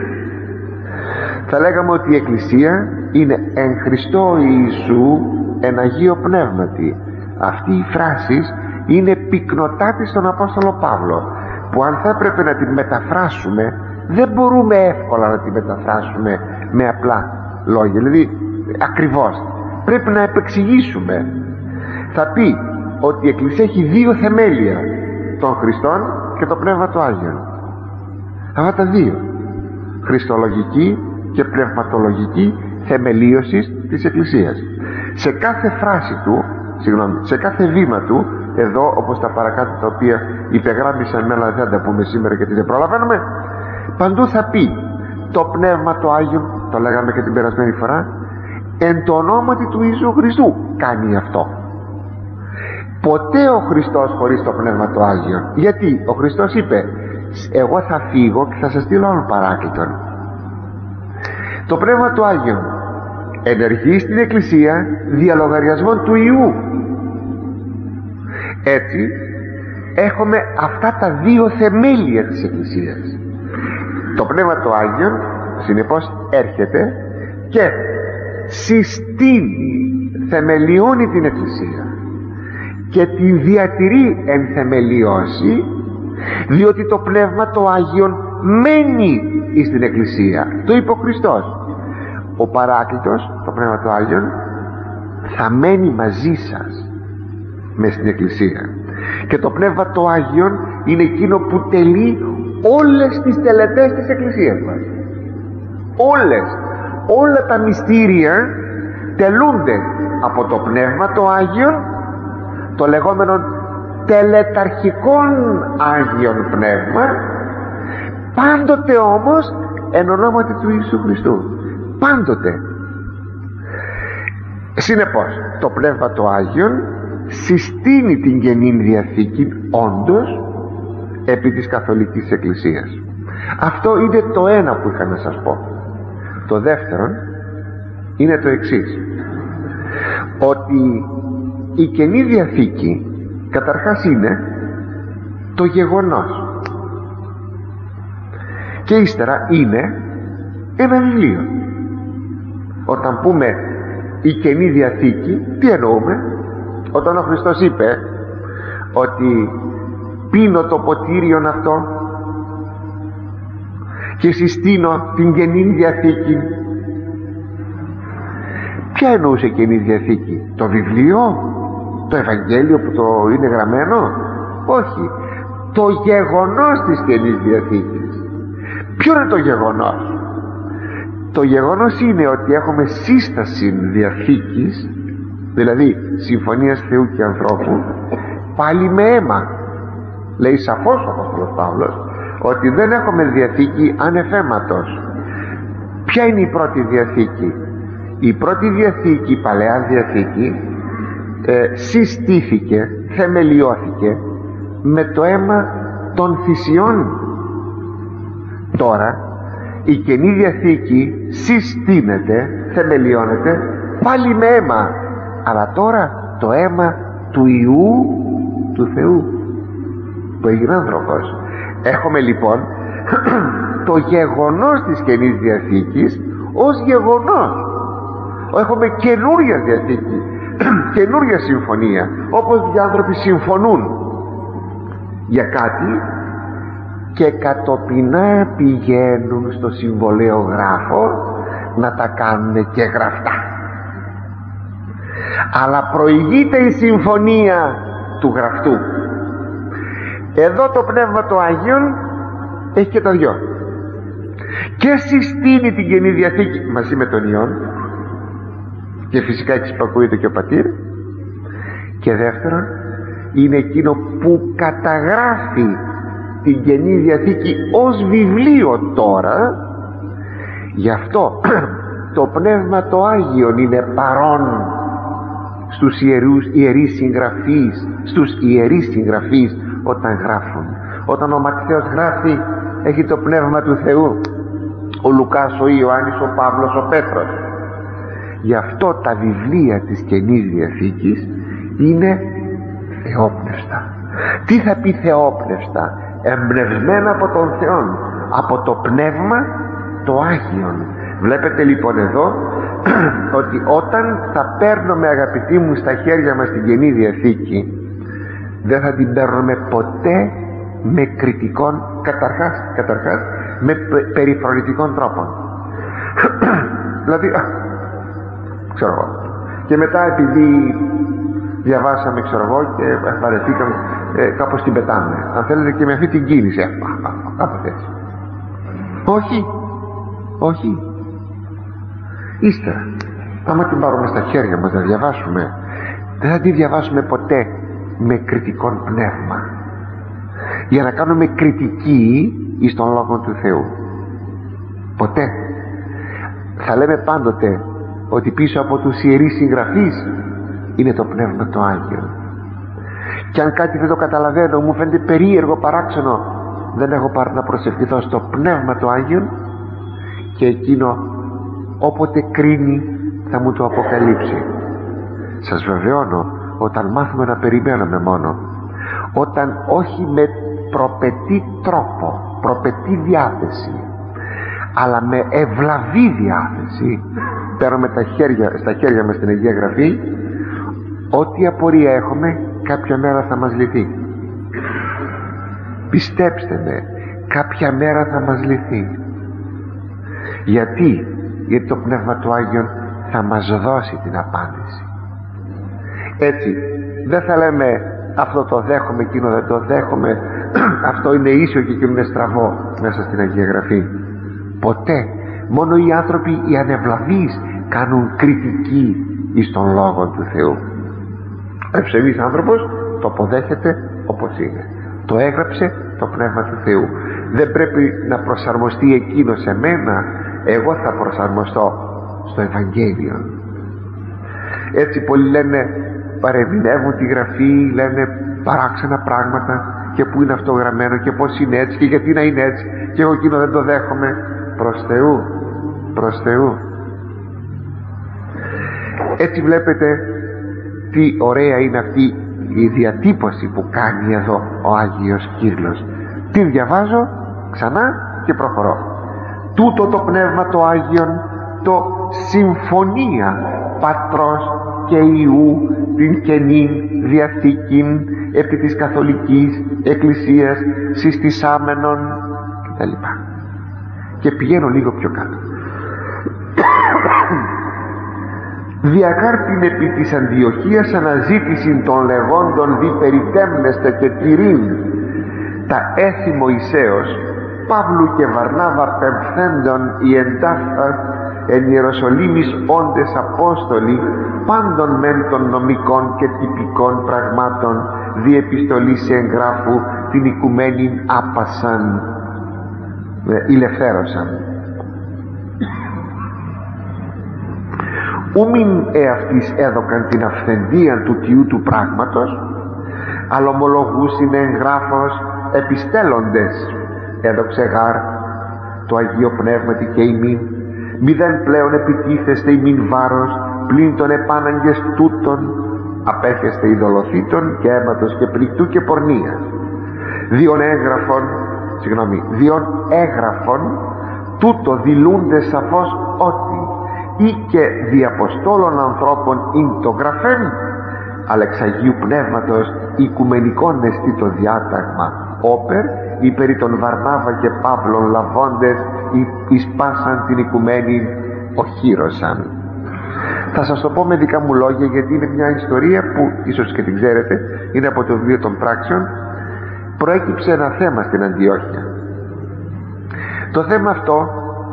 Θα λέγαμε ότι η Εκκλησία είναι εν Χριστώ Ιησού εν Αγίο Πνεύματι. Αυτή η φράση είναι πυκνοτάτη στον Απόστολο Παύλο, που αν θα έπρεπε να την μεταφράσουμε, δεν μπορούμε εύκολα να την μεταφράσουμε με απλά λόγια, δηλαδή ακριβώς πρέπει να επεξηγήσουμε. Θα πει ότι η Εκκλησία έχει δύο θεμέλια, τον Χριστόν και το Πνεύμα το Άγιο. Αυτά τα δύο, χριστολογική και πνευματολογική θεμελίωση της Εκκλησίας. Σε κάθε φράση του, συγγνώμη, σε κάθε βήμα του, εδώ όπως τα παρακάτω τα οποία υπεγράμμισαν, αλλά δεν τα πούμε σήμερα γιατί δεν προλαβαίνουμε, παντού θα πει το Πνεύμα το Άγιο, το λέγαμε και την περασμένη φορά, εν το ονόματι του Ιησού Χριστού κάνει αυτό. Ποτέ ο Χριστός χωρίς το Πνεύμα το Άγιο. Γιατί ο Χριστός είπε, εγώ θα φύγω και θα σας στείλω άλλον παράκλητον. Το Πνεύμα του Άγιο ενεργεί στην Εκκλησία δια λογαριασμών του Ιού. Έτσι έχουμε αυτά τα δύο θεμέλια της Εκκλησίας. Το Πνεύμα το Άγιο συνεπώς έρχεται και συστήνει, θεμελιώνει την Εκκλησία και την διατηρεί εν θεμελιώσει, διότι το Πνεύμα το Άγιον μένει στην Εκκλησία. Το είπε ο Χριστός, ο Παράκλητος, το Πνεύμα του Άγιον, θα μένει μαζί σας μες στην Εκκλησία, και το Πνεύμα του Άγιον είναι εκείνο που τελεί όλες τις τελετές της Εκκλησίας μας. Όλες, όλα τα μυστήρια τελούνται από το Πνεύμα του Άγιον, το λεγόμενο τελεταρχικόν Άγιον Πνεύμα, πάντοτε όμως εν ονόματι του Ιησού Χριστού, πάντοτε. Συνεπώς το Πνεύμα του Άγιον συστήνει την Καινή Διαθήκη όντως επί της Καθολικής Εκκλησίας. Αυτό είναι το ένα που είχα να σας πω. Το δεύτερο είναι το εξής, ότι η Καινή Διαθήκη καταρχάς είναι το γεγονός, και ύστερα είναι ένα βιβλίο. Όταν πούμε η Καινή Διαθήκη, τι εννοούμε? Όταν ο Χριστός είπε ότι πίνω το ποτήριον αυτό και συστήνω την Καινή Διαθήκη, ποια εννοούσε Καινή Διαθήκη? Το βιβλίο, το Ευαγγέλιο που το είναι γραμμένο? Όχι, το γεγονός της Καινής Διαθήκης. Ποιο είναι το γεγονός? Το γεγονός είναι ότι έχουμε σύσταση διαθήκης, δηλαδή συμφωνίας Θεού και ανθρώπου, πάλι με αίμα. Λέει σαφώς ο Απόστολος Παύλος ότι δεν έχουμε διαθήκη ανεφέματος. Ποια είναι η πρώτη διαθήκη? Η πρώτη διαθήκη, η Παλαιά Διαθήκη, ε, συστήθηκε, θεμελιώθηκε με το αίμα των θυσιών. Τώρα η Καινή Διαθήκη συστήνεται, θεμελιώνεται πάλι με αίμα, αλλά τώρα το αίμα του Ιού του Θεού που έγινε άνθρωπος. Έχουμε λοιπόν το γεγονός της Καινής Διαθήκης ως γεγονός. Έχουμε καινούρια Διαθήκη, καινούρια συμφωνία, όπως οι άνθρωποι συμφωνούν για κάτι και κατοπινά πηγαίνουν στο συμβολεογράφο να τα κάνουν και γραφτά, αλλά προηγείται η συμφωνία του γραφτού. Εδώ το Πνεύμα του Άγιον έχει και τα δυο, και συστήνει την Καινή Διαθήκη μαζί με τον Υιόν, και φυσικά εξυπακούεται και ο Πατήρ, και δεύτερον είναι εκείνο που καταγράφει την Καινή Διαθήκη ως βιβλίο τώρα. Γι' αυτό το Πνεύμα το Άγιον είναι παρόν στους ιερούς, ιερείς συγγραφείς, στους ιερείς συγγραφείς όταν γράφουν. Όταν ο Ματθαίος γράφει, έχει το Πνεύμα του Θεού, ο Λουκάς, ο Ιωάννης, ο Παύλος, ο Πέτρος. Γι' αυτό τα βιβλία της Καινής Διαθήκης είναι θεόπνευστα. Τι θα πει θεόπνευστα? Εμπνευσμένα από τον Θεό, από το Πνεύμα το Άγιον. Βλέπετε λοιπόν εδώ ότι όταν θα παίρνουμε, αγαπητοί μου, στα χέρια μας την Καινή Διαθήκη, δεν θα την παίρνουμε ποτέ με κριτικών, καταρχάς, καταρχάς με περιφρονητικών τρόπων. Δηλαδή, α, ξέρω εγώ, και μετά επειδή διαβάσαμε, ξέρω εγώ, και παρεθήκαμε, ε, κάπως την πετάμε, αν θέλετε, και με αυτή την κίνηση, ε, κάπως έτσι. Όχι, όχι. Ύστερα, άμα την πάρουμε στα χέρια μας να διαβάσουμε, δεν θα την διαβάσουμε ποτέ με κριτικόν πνεύμα, για να κάνουμε κριτική εις τον Λόγο του Θεού. Ποτέ. Θα λέμε πάντοτε ότι πίσω από τους ιερείς συγγραφείς είναι το Πνεύμα το Άγιο. Και αν κάτι δεν το καταλαβαίνω, μου φαίνεται περίεργο, παράξενο, δεν έχω πάρει να προσευχηθώ στο Πνεύμα το Άγιο, και εκείνο όποτε κρίνει θα μου το αποκαλύψει. Σας βεβαιώνω, όταν μάθουμε να περιμένουμε μόνο, όταν όχι με προπετή τρόπο, προπετή διάθεση, αλλά με ευλαβή διάθεση, παίρνουμε τα χέρια, στα χέρια μας την Αγία Γραφή, ό,τι απορία έχουμε κάποια μέρα θα μας λυθεί. Πιστέψτε με, κάποια μέρα θα μας λυθεί. Γιατί? γιατί το Πνεύμα του Άγιον θα μας δώσει την απάντηση. Έτσι δεν θα λέμε αυτό το δέχομαι, εκείνο δεν το δέχομαι, αυτό είναι ίσιο και εκείνο είναι στραβό μέσα στην Αγία Γραφή. Ποτέ. Μόνο οι άνθρωποι οι ανεβλαβείς κάνουν κριτική εις των λόγων του Θεού. Ο ευσεβής άνθρωπος το αποδέχεται όπως είναι. Το έγραψε το Πνεύμα του Θεού. Δεν πρέπει να προσαρμοστεί εκείνο σε μένα, εγώ θα προσαρμοστώ στο Ευαγγέλιο. Έτσι πολλοί λένε, παρεμηνεύουν τη Γραφή, λένε παράξενα πράγματα, και πού είναι αυτό γραμμένο και πως είναι έτσι και γιατί να είναι έτσι, και εγώ εκείνο δεν το δέχομαι. Προς Θεού, προς Θεού. Έτσι βλέπετε τι ωραία είναι αυτή η διατύπωση που κάνει εδώ ο Άγιος Κύριλλος. Τι διαβάζω ξανά και προχωρώ. Τούτο το Πνεύμα το Άγιον, το συμφωνία Πατρός και Υιού την Καινήν Διαθήκην επί της Καθολικής Εκκλησίας συστησάμενον κτλ. Και πηγαίνω λίγο πιο κάτω. Διακάρτην επί της Αντιοχίας αναζήτηση των λεγόντων διπεριτέμνεστε και τηρήν τα έθι Μωυσέως Παύλου και Βαρνάβα πεμφθέντων η εντάφθα εν Ιεροσολύμης όντες Απόστολοι πάντων μεν των νομικών και τυπικών πραγμάτων δι' επιστολής εγγράφου την οικουμένην άπασαν ηλευθέρωσαν. Ούμην εαυτής έδωκαν την αυθεντία του Κιού του πράγματος, αλλά ομολογούσιν εγγράφος επιστέλλοντες έδοξε γάρ το Αγίο Πνεύματι και ημίν μηδέν πλέον επιτίθεστε ημίν βάρος πλην των επάναγκες τούτων απέχεστε ειδωλοθήτων και αίματος και πληκτού και πορνείας διον έγγραφον συγγνώμη διον έγγραφον τούτο δηλούνται σαφώς ότι ή και διαποστόλων ανθρώπων ειν το γραφέν αλλά εξ Αγίου Πνεύματος οικουμενικών εστί το διάταγμα όπερ ή περί των Βαρνάβα και Παύλων λαβώντες εις πάσαν την οικουμένη οχύρωσαν. Θα σας το πω με δικά μου λόγια, γιατί είναι μια ιστορία που ίσως και την ξέρετε, είναι από το βιβλίο των Πράξεων. Προέκυψε ένα θέμα στην Αντιόχεια. Το θέμα αυτό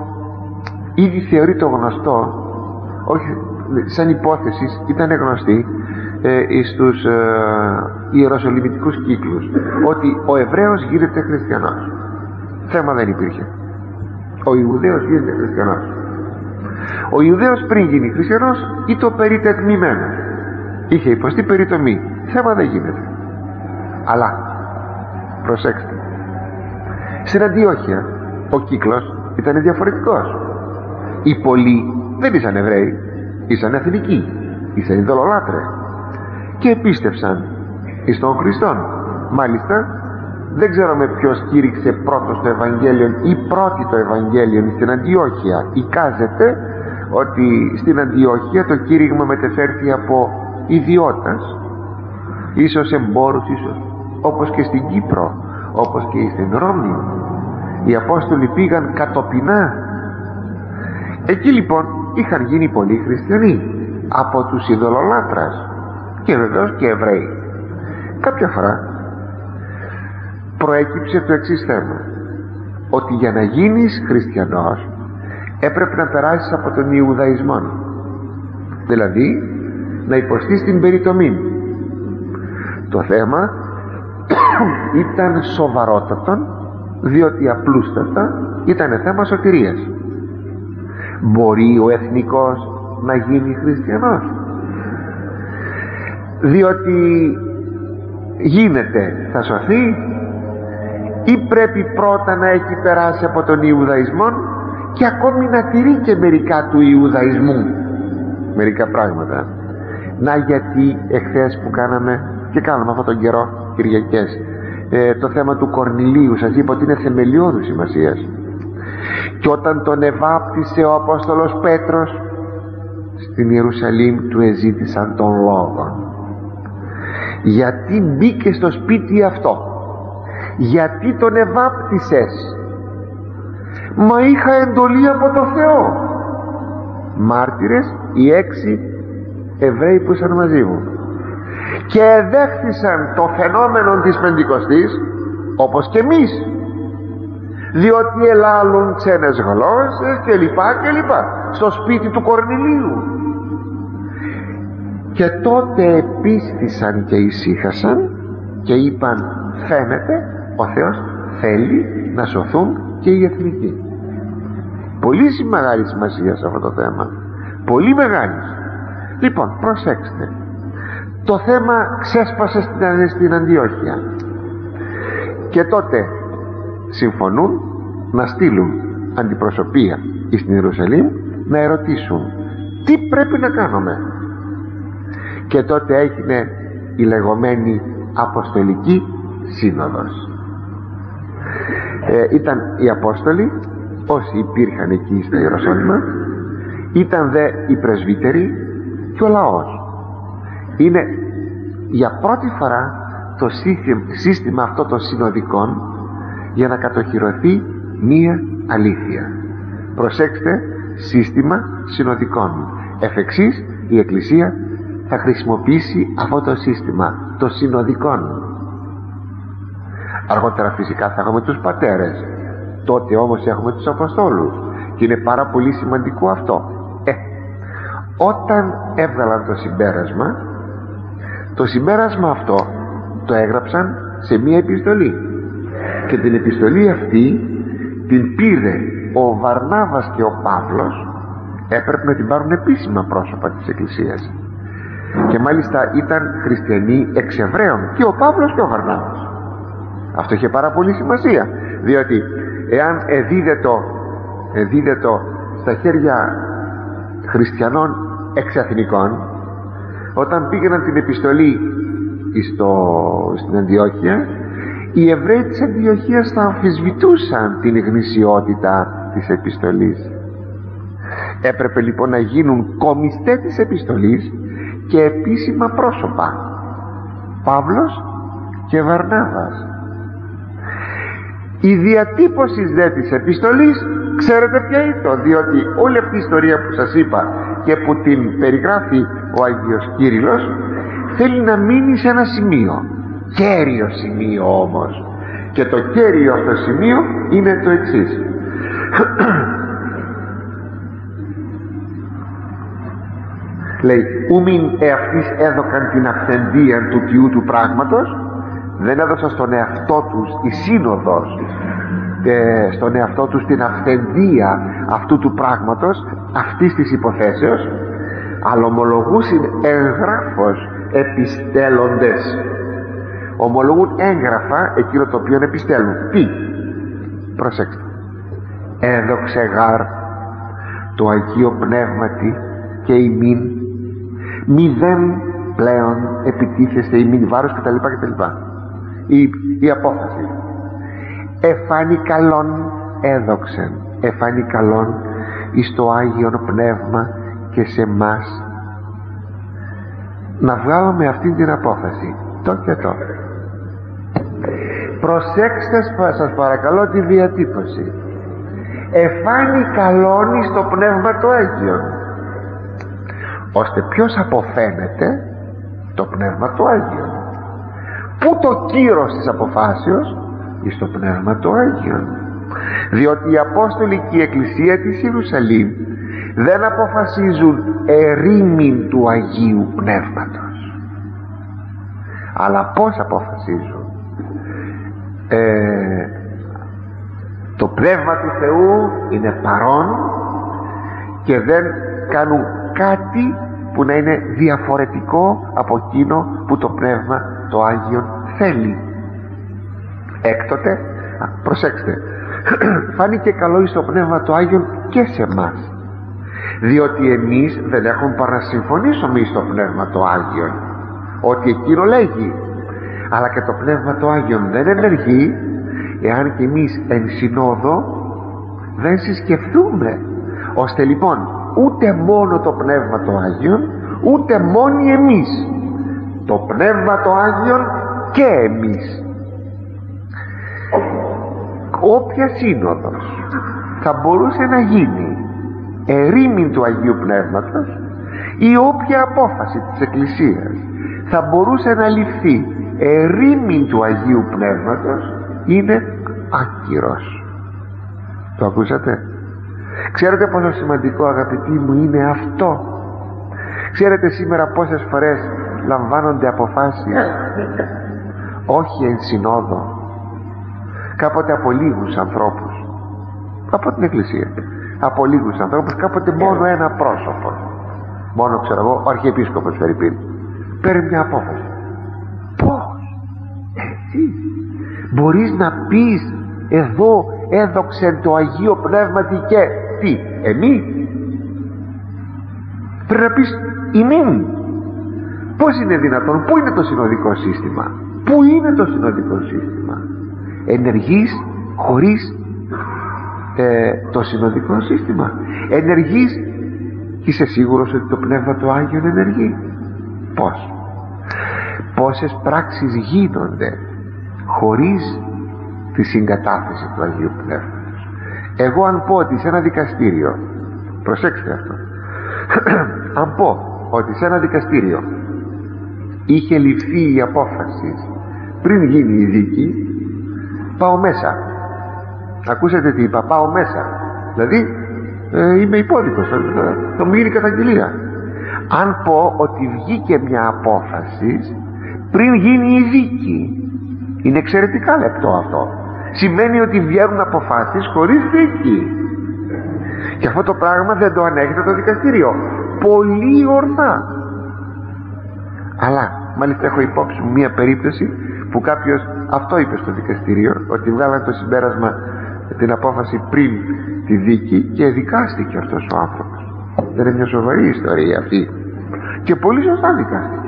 ήδη θεωρείται γνωστό, όχι σαν υπόθεση, ήταν γνωστή ε, στους ε, ιεροσολυμητικούς κύκλους, ότι ο Εβραίος γίνεται χριστιανός. Θέμα δεν υπήρχε. Ο Ιουδαίος γίνεται χριστιανός. Ο Ιουδαίος πριν γίνει χριστιανός ήταν περιτετμημένος, είχε υποστεί περιτομή. Θέμα δεν γίνεται. Αλλά προσέξτε, στην Αντιόχεια ο κύκλος ήταν διαφορετικός. Οι πολλοί δεν ήσαν Εβραίοι, ήσαν εθνικοί, ήσαν ειδωλολάτρες και επίστευσαν εις τον Χριστόν. Μάλιστα δεν ξέρουμε ποιος κήρυξε πρώτος το Ευαγγέλιο ή πρώτη το Ευαγγέλιο στην Αντιόχεια. Εικάζεται ότι στην Αντιόχεια το κήρυγμα μετεφέρθη από ιδιώτας, ίσως εμπόρους, ίσως όπως και στην Κύπρο, όπως και στην Ρώμη. Οι Απόστολοι πήγαν κατοπινά. Εκεί λοιπόν είχαν γίνει πολλοί χριστιανοί από τους ειδωλολάτρας και βεβαίως και Εβραίοι. Κάποια φορά προέκυψε το εξής θέμα, ότι για να γίνεις χριστιανός έπρεπε να περάσεις από τον Ιουδαϊσμό, δηλαδή να υποστείς την περιτομή. Το θέμα ήταν σοβαρότατο, διότι απλούστατα ήταν θέμα σωτηρίας. Μπορεί ο εθνικός να γίνει χριστιανός? Διότι γίνεται, θα σωθεί, ή πρέπει πρώτα να έχει περάσει από τον Ιουδαϊσμό και ακόμη να τηρεί και μερικά του Ιουδαϊσμού, μερικά πράγματα. Να γιατί εχθές που κάναμε και κάναμε αυτόν τον καιρό Κυριακές ε, το θέμα του Κορνηλίου, σας είπα ότι είναι θεμελιώδους σημασίας. Και όταν τον ευάπτισε ο Απόστολος Πέτρος στην Ιερουσαλήμ, του εζήτησαν τον λόγο. Γιατί μπήκε στο σπίτι αυτό? Γιατί τον ευάπτισες? Μα είχα εντολή από το Θεό. μάρτυρες οι έξι Εβραίοι που ήσαν μαζί μου και εδέχθησαν το φαινόμενο της Πεντηκοστής όπως και εμείς, διότι ελάλουν ξένες γλώσσες και λοιπά και λοιπά στο σπίτι του Κορνηλίου. Και τότε επίστησαν και ησύχασαν και είπαν, φαίνεται ο Θεός θέλει να σωθούν και οι εθνικοί. Πολύ μεγάλη σημασία σε αυτό το θέμα, πολύ μεγάλη. Λοιπόν, προσέξτε, το θέμα ξέσπασε στην, στην Αντιόχεια και τότε συμφωνούν να στείλουν αντιπροσωπεία στην Ιερουσαλήμ να ερωτήσουν τι πρέπει να κάνουμε. Και τότε έγινε η λεγόμενη Αποστολική Σύνοδος. ε, ήταν οι Απόστολοι όσοι υπήρχαν εκεί στα Ιεροσόλυμα, ήταν δε οι πρεσβύτεροι και ο λαός. Είναι για πρώτη φορά το σύστημα, σύστημα αυτό των συνοδικών για να κατοχυρωθεί μία αλήθεια. Προσέξτε, σύστημα συνοδικών. Εφ' εξής η Εκκλησία θα χρησιμοποιήσει αυτό το σύστημα των συνοδικών. Αργότερα φυσικά θα έχουμε τους πατέρες, τότε όμως έχουμε τους Αποστόλους και είναι πάρα πολύ σημαντικό αυτό. ε, Όταν έβγαλαν το συμπέρασμα, το συμπέρασμα αυτό το έγραψαν σε μία επιστολή και την επιστολή αυτή την πήρε ο Βαρνάβας και ο Παύλος. Έπρεπε να την πάρουν επίσημα πρόσωπα της Εκκλησίας και μάλιστα ήταν χριστιανοί εξ Εβραίων, και ο Παύλος και ο Βαρνάβας. Αυτό είχε πάρα πολύ σημασία, διότι εάν εδίδετο, εδίδετο στα χέρια χριστιανών εξ εθνικών, όταν πήγαιναν την επιστολή στο, στην Αντιόχεια, οι Εβραίοι της Αντιοχίας θα αμφισβητούσαν την γνησιότητα της επιστολής. Έπρεπε λοιπόν να γίνουν κομιστές της επιστολής και επίσημα πρόσωπα, Παύλος και Βαρνάβας. Η διατύπωση δε της επιστολής ξέρετε ποια ήταν, διότι όλη αυτή η ιστορία που σας είπα και που την περιγράφει ο Άγιος Κύριλλος θέλει να μείνει σε ένα σημείο, κέριο σημείο όμως, και το κέριο αυτό σημείο είναι το εξής. Λέει, ούμην εαυτής έδωκαν την αυθεντία του Υιού του πράγματος, δεν έδωσαν στον εαυτό τους η σύνοδος ε, στον εαυτό τους την αυθεντία αυτού του πράγματος, αυτής της υποθέσεως, αλλά ομολογούσιν εγγράφος επιστέλλοντες. Ομολογούν έγγραφα εκείνο το οποίο επιστέλνουν. Τι? Προσέξτε, έδοξε γάρ το Αγίο Πνεύματι και ημίν μηδέν πλέον επιτίθεστε ημίν βάρος κτλ κτλ. Η, η απόφαση εφάνει καλόν έδοξεν, εφάνει καλόν εις το Άγιον Πνεύμα και σε μας να βγάλουμε αυτή την απόφαση το και το. Προσέξτε σας παρακαλώ τη διατύπωση, εφάνει καλόν εις το Πνεύμα το Άγιον, ώστε ποιος αποφαίνεται? Το Πνεύμα το Άγιον. Πού το κύρος της αποφάσεως? Εις το Πνεύμα το Άγιον. Διότι οι Απόστολοι και η Εκκλησία της Ιερουσαλήμ δεν αποφασίζουν ερήμην του Αγίου Πνεύματος, αλλά πως αποφασίζουν? ε, το Πνεύμα του Θεού είναι παρόν και δεν κάνουν κάτι που να είναι διαφορετικό από εκείνο που το Πνεύμα το Άγιον θέλει. Έκτοτε, προσέξτε, φάνηκε καλό εις το Πνεύμα το Άγιον και σε μας, διότι εμείς δεν έχουμε παρά να συμφωνήσουμε εις το Πνεύμα το Άγιον ότι εκείνο λέγει, αλλά και το Πνεύμα το Άγιον δεν ενεργεί εάν και εμείς εν συνόδο δεν συσκεφτούμε, ώστε λοιπόν ούτε μόνο το Πνεύμα το Άγιον, ούτε μόνοι εμείς, το Πνεύμα το Άγιον και εμείς. Όποια σύνοδος θα μπορούσε να γίνει ερήμην του Αγίου Πνεύματος, η όποια απόφαση της Εκκλησίας θα μπορούσε να ληφθεί ερήμην του Αγίου Πνεύματος είναι άκυρος. Το ακούσατε? Ξέρετε πόσο σημαντικό, αγαπητοί μου, είναι αυτό? Ξέρετε σήμερα πόσες φορές λαμβάνονται αποφάσεις όχι εν συνόδο, κάποτε από λίγους ανθρώπους, από την Εκκλησία, από λίγους ανθρώπους, κάποτε μόνο ένα πρόσωπο, μόνο ξέρω εγώ ο Αρχιεπίσκοπος Φερρυπίν, παίρνει μια απόφαση. Πώς εσύ μπορείς να πεις εδώ έδοξε το Αγίο Πνεύματι και τι, εμείς? Πρέπει να πεις ημίν. Πώς είναι δυνατόν? Πού είναι το συνοδικό σύστημα? Πού είναι το συνοδικό σύστημα? Ενεργείς χωρίς ε, το συνοδικό σύστημα? Ενεργείς και είσαι σίγουρος ότι το Πνεύμα του Άγιον ενεργεί? Πώς? Πόσες πράξεις γίνονται χωρίς τη συγκατάθεση του Αγίου Πνεύματος? Εγώ αν πω ότι σε ένα δικαστήριο, προσέξτε αυτό, αν πω ότι σε ένα δικαστήριο είχε ληφθεί η απόφαση πριν γίνει η δίκη, πάω μέσα. Ακούσατε τι είπα? Πάω μέσα. Δηλαδή ε, είμαι υπόδικος, θα, θα μου γίνει καταγγελία. Αν πω ότι βγήκε μια απόφαση πριν γίνει η δίκη, είναι εξαιρετικά λεπτό αυτό. Σημαίνει ότι βγαίνουν αποφάσεις χωρίς δίκη, και αυτό το πράγμα δεν το ανέχεται το δικαστήριο. Πολύ ορθά. Αλλά μάλιστα έχω υπόψη μου μια περίπτωση που κάποιος αυτό είπε στο δικαστήριο, ότι βγάλαν το συμπέρασμα, την απόφαση πριν τη δίκη, και δικάστηκε αυτός ο άνθρωπος. Δεν είναι μια σοβαρή ιστορία αυτή? Και πολύ σωστά δικάστηκε.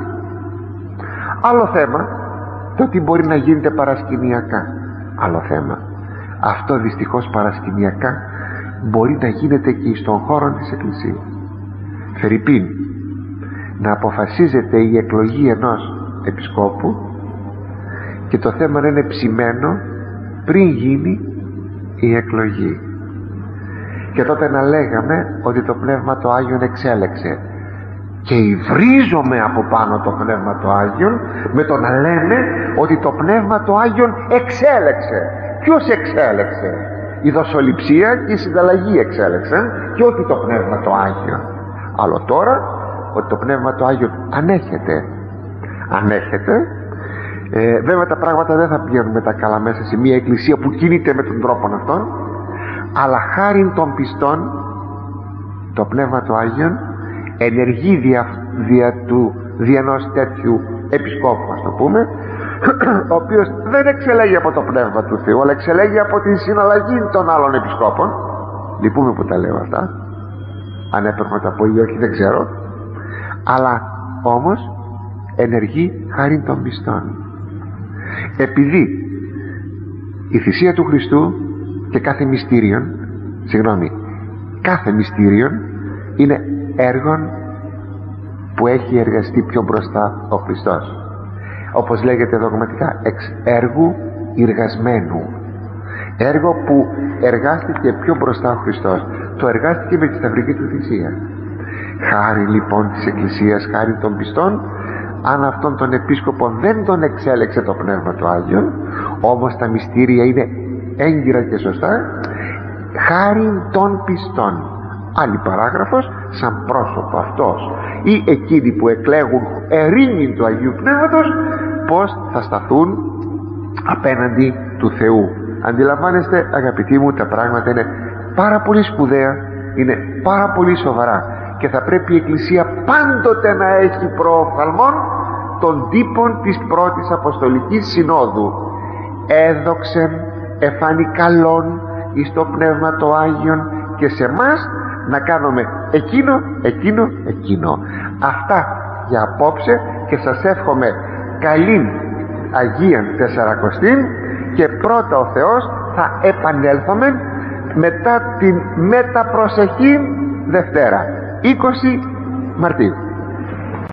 Άλλο θέμα το τι μπορεί να γίνεται παρασκηνιακά. Άλλο θέμα. Αυτό δυστυχώς παρασκηνιακά μπορεί να γίνεται και στον χώρο της Εκκλησίας. Φερρυπίν, να αποφασίζεται η εκλογή ενός επισκόπου και το θέμα να είναι ψημένο πριν γίνει η εκλογή, και τότε να λέγαμε ότι το Πνεύμα το Άγιον εξέλεξε, και υβρίζομαι από πάνω το Πνεύμα το Άγιον με το να λέμε ότι το Πνεύμα το Άγιον εξέλεξε. Ποιος εξέλεξε? Η δοσοληψία και η συνταλλαγή εξέλεξαν, και όχι το Πνεύμα το Άγιον. Άλλο τώρα ότι το Πνεύμα το Άγιον ανέχεται. Ανέχεται. Ε, βέβαια τα πράγματα δεν θα πηγαίνουν με τα καλά μέσα σε μια εκκλησία που κινείται με τον τρόπο αυτόν, αλλά χάριν των πιστών το Πνεύμα το Άγιον ενεργεί δια, δια του δια ενός τέτοιου επισκόπου, ας το πούμε, ο οποίος δεν εξελέγει από το Πνεύμα του Θεού, αλλά εξελέγει από την συναλλαγή των άλλων επισκόπων. Λυπούμε που τα λέω αυτά, αν έπρεπε να τα πω ή όχι δεν ξέρω, αλλά όμως ενεργεί χάριν των πιστών, επειδή η θυσία του Χριστού και κάθε μυστήριον, συγγνώμη, κάθε μυστήριον είναι έργων που έχει εργαστεί πιο μπροστά ο Χριστός, όπως λέγεται δογματικά, εξ έργου εργασμένου. Έργο που εργάστηκε πιο μπροστά ο Χριστός, το εργάστηκε με τη σταυρική του θυσία. Χάρη λοιπόν της Εκκλησίας, χάρη των πιστών, αν αυτόν τον επίσκοπο δεν τον εξέλεξε το Πνεύμα του Άγιον, όμως τα μυστήρια είναι έγκυρα και σωστά, χάρη των πιστών. Άλλη παράγραφος, σαν πρόσωπο αυτός ή εκείνοι που εκλέγουν ερήμην του Αγίου Πνεύματος, πως θα σταθούν απέναντι του Θεού. Αντιλαμβάνεστε, αγαπητοί μου, τα πράγματα είναι πάρα πολύ σπουδαία, είναι πάρα πολύ σοβαρά, και θα πρέπει η Εκκλησία πάντοτε να έχει προοφθαλμόν των τύπων της πρώτης Αποστολικής Συνόδου. Έδοξεν εφάνει καλόν εις το Πνεύμα το Άγιον, και σε μας να κάνουμε εκείνο, εκείνο, εκείνο. Αυτά για απόψε, και σας εύχομαι καλήν Αγίαν Τεσσαρακοστήν, και πρώτα ο Θεός θα επανέλθουμε μετά την μεταπροσεχή Δευτέρα, είκοσι Μαρτίου.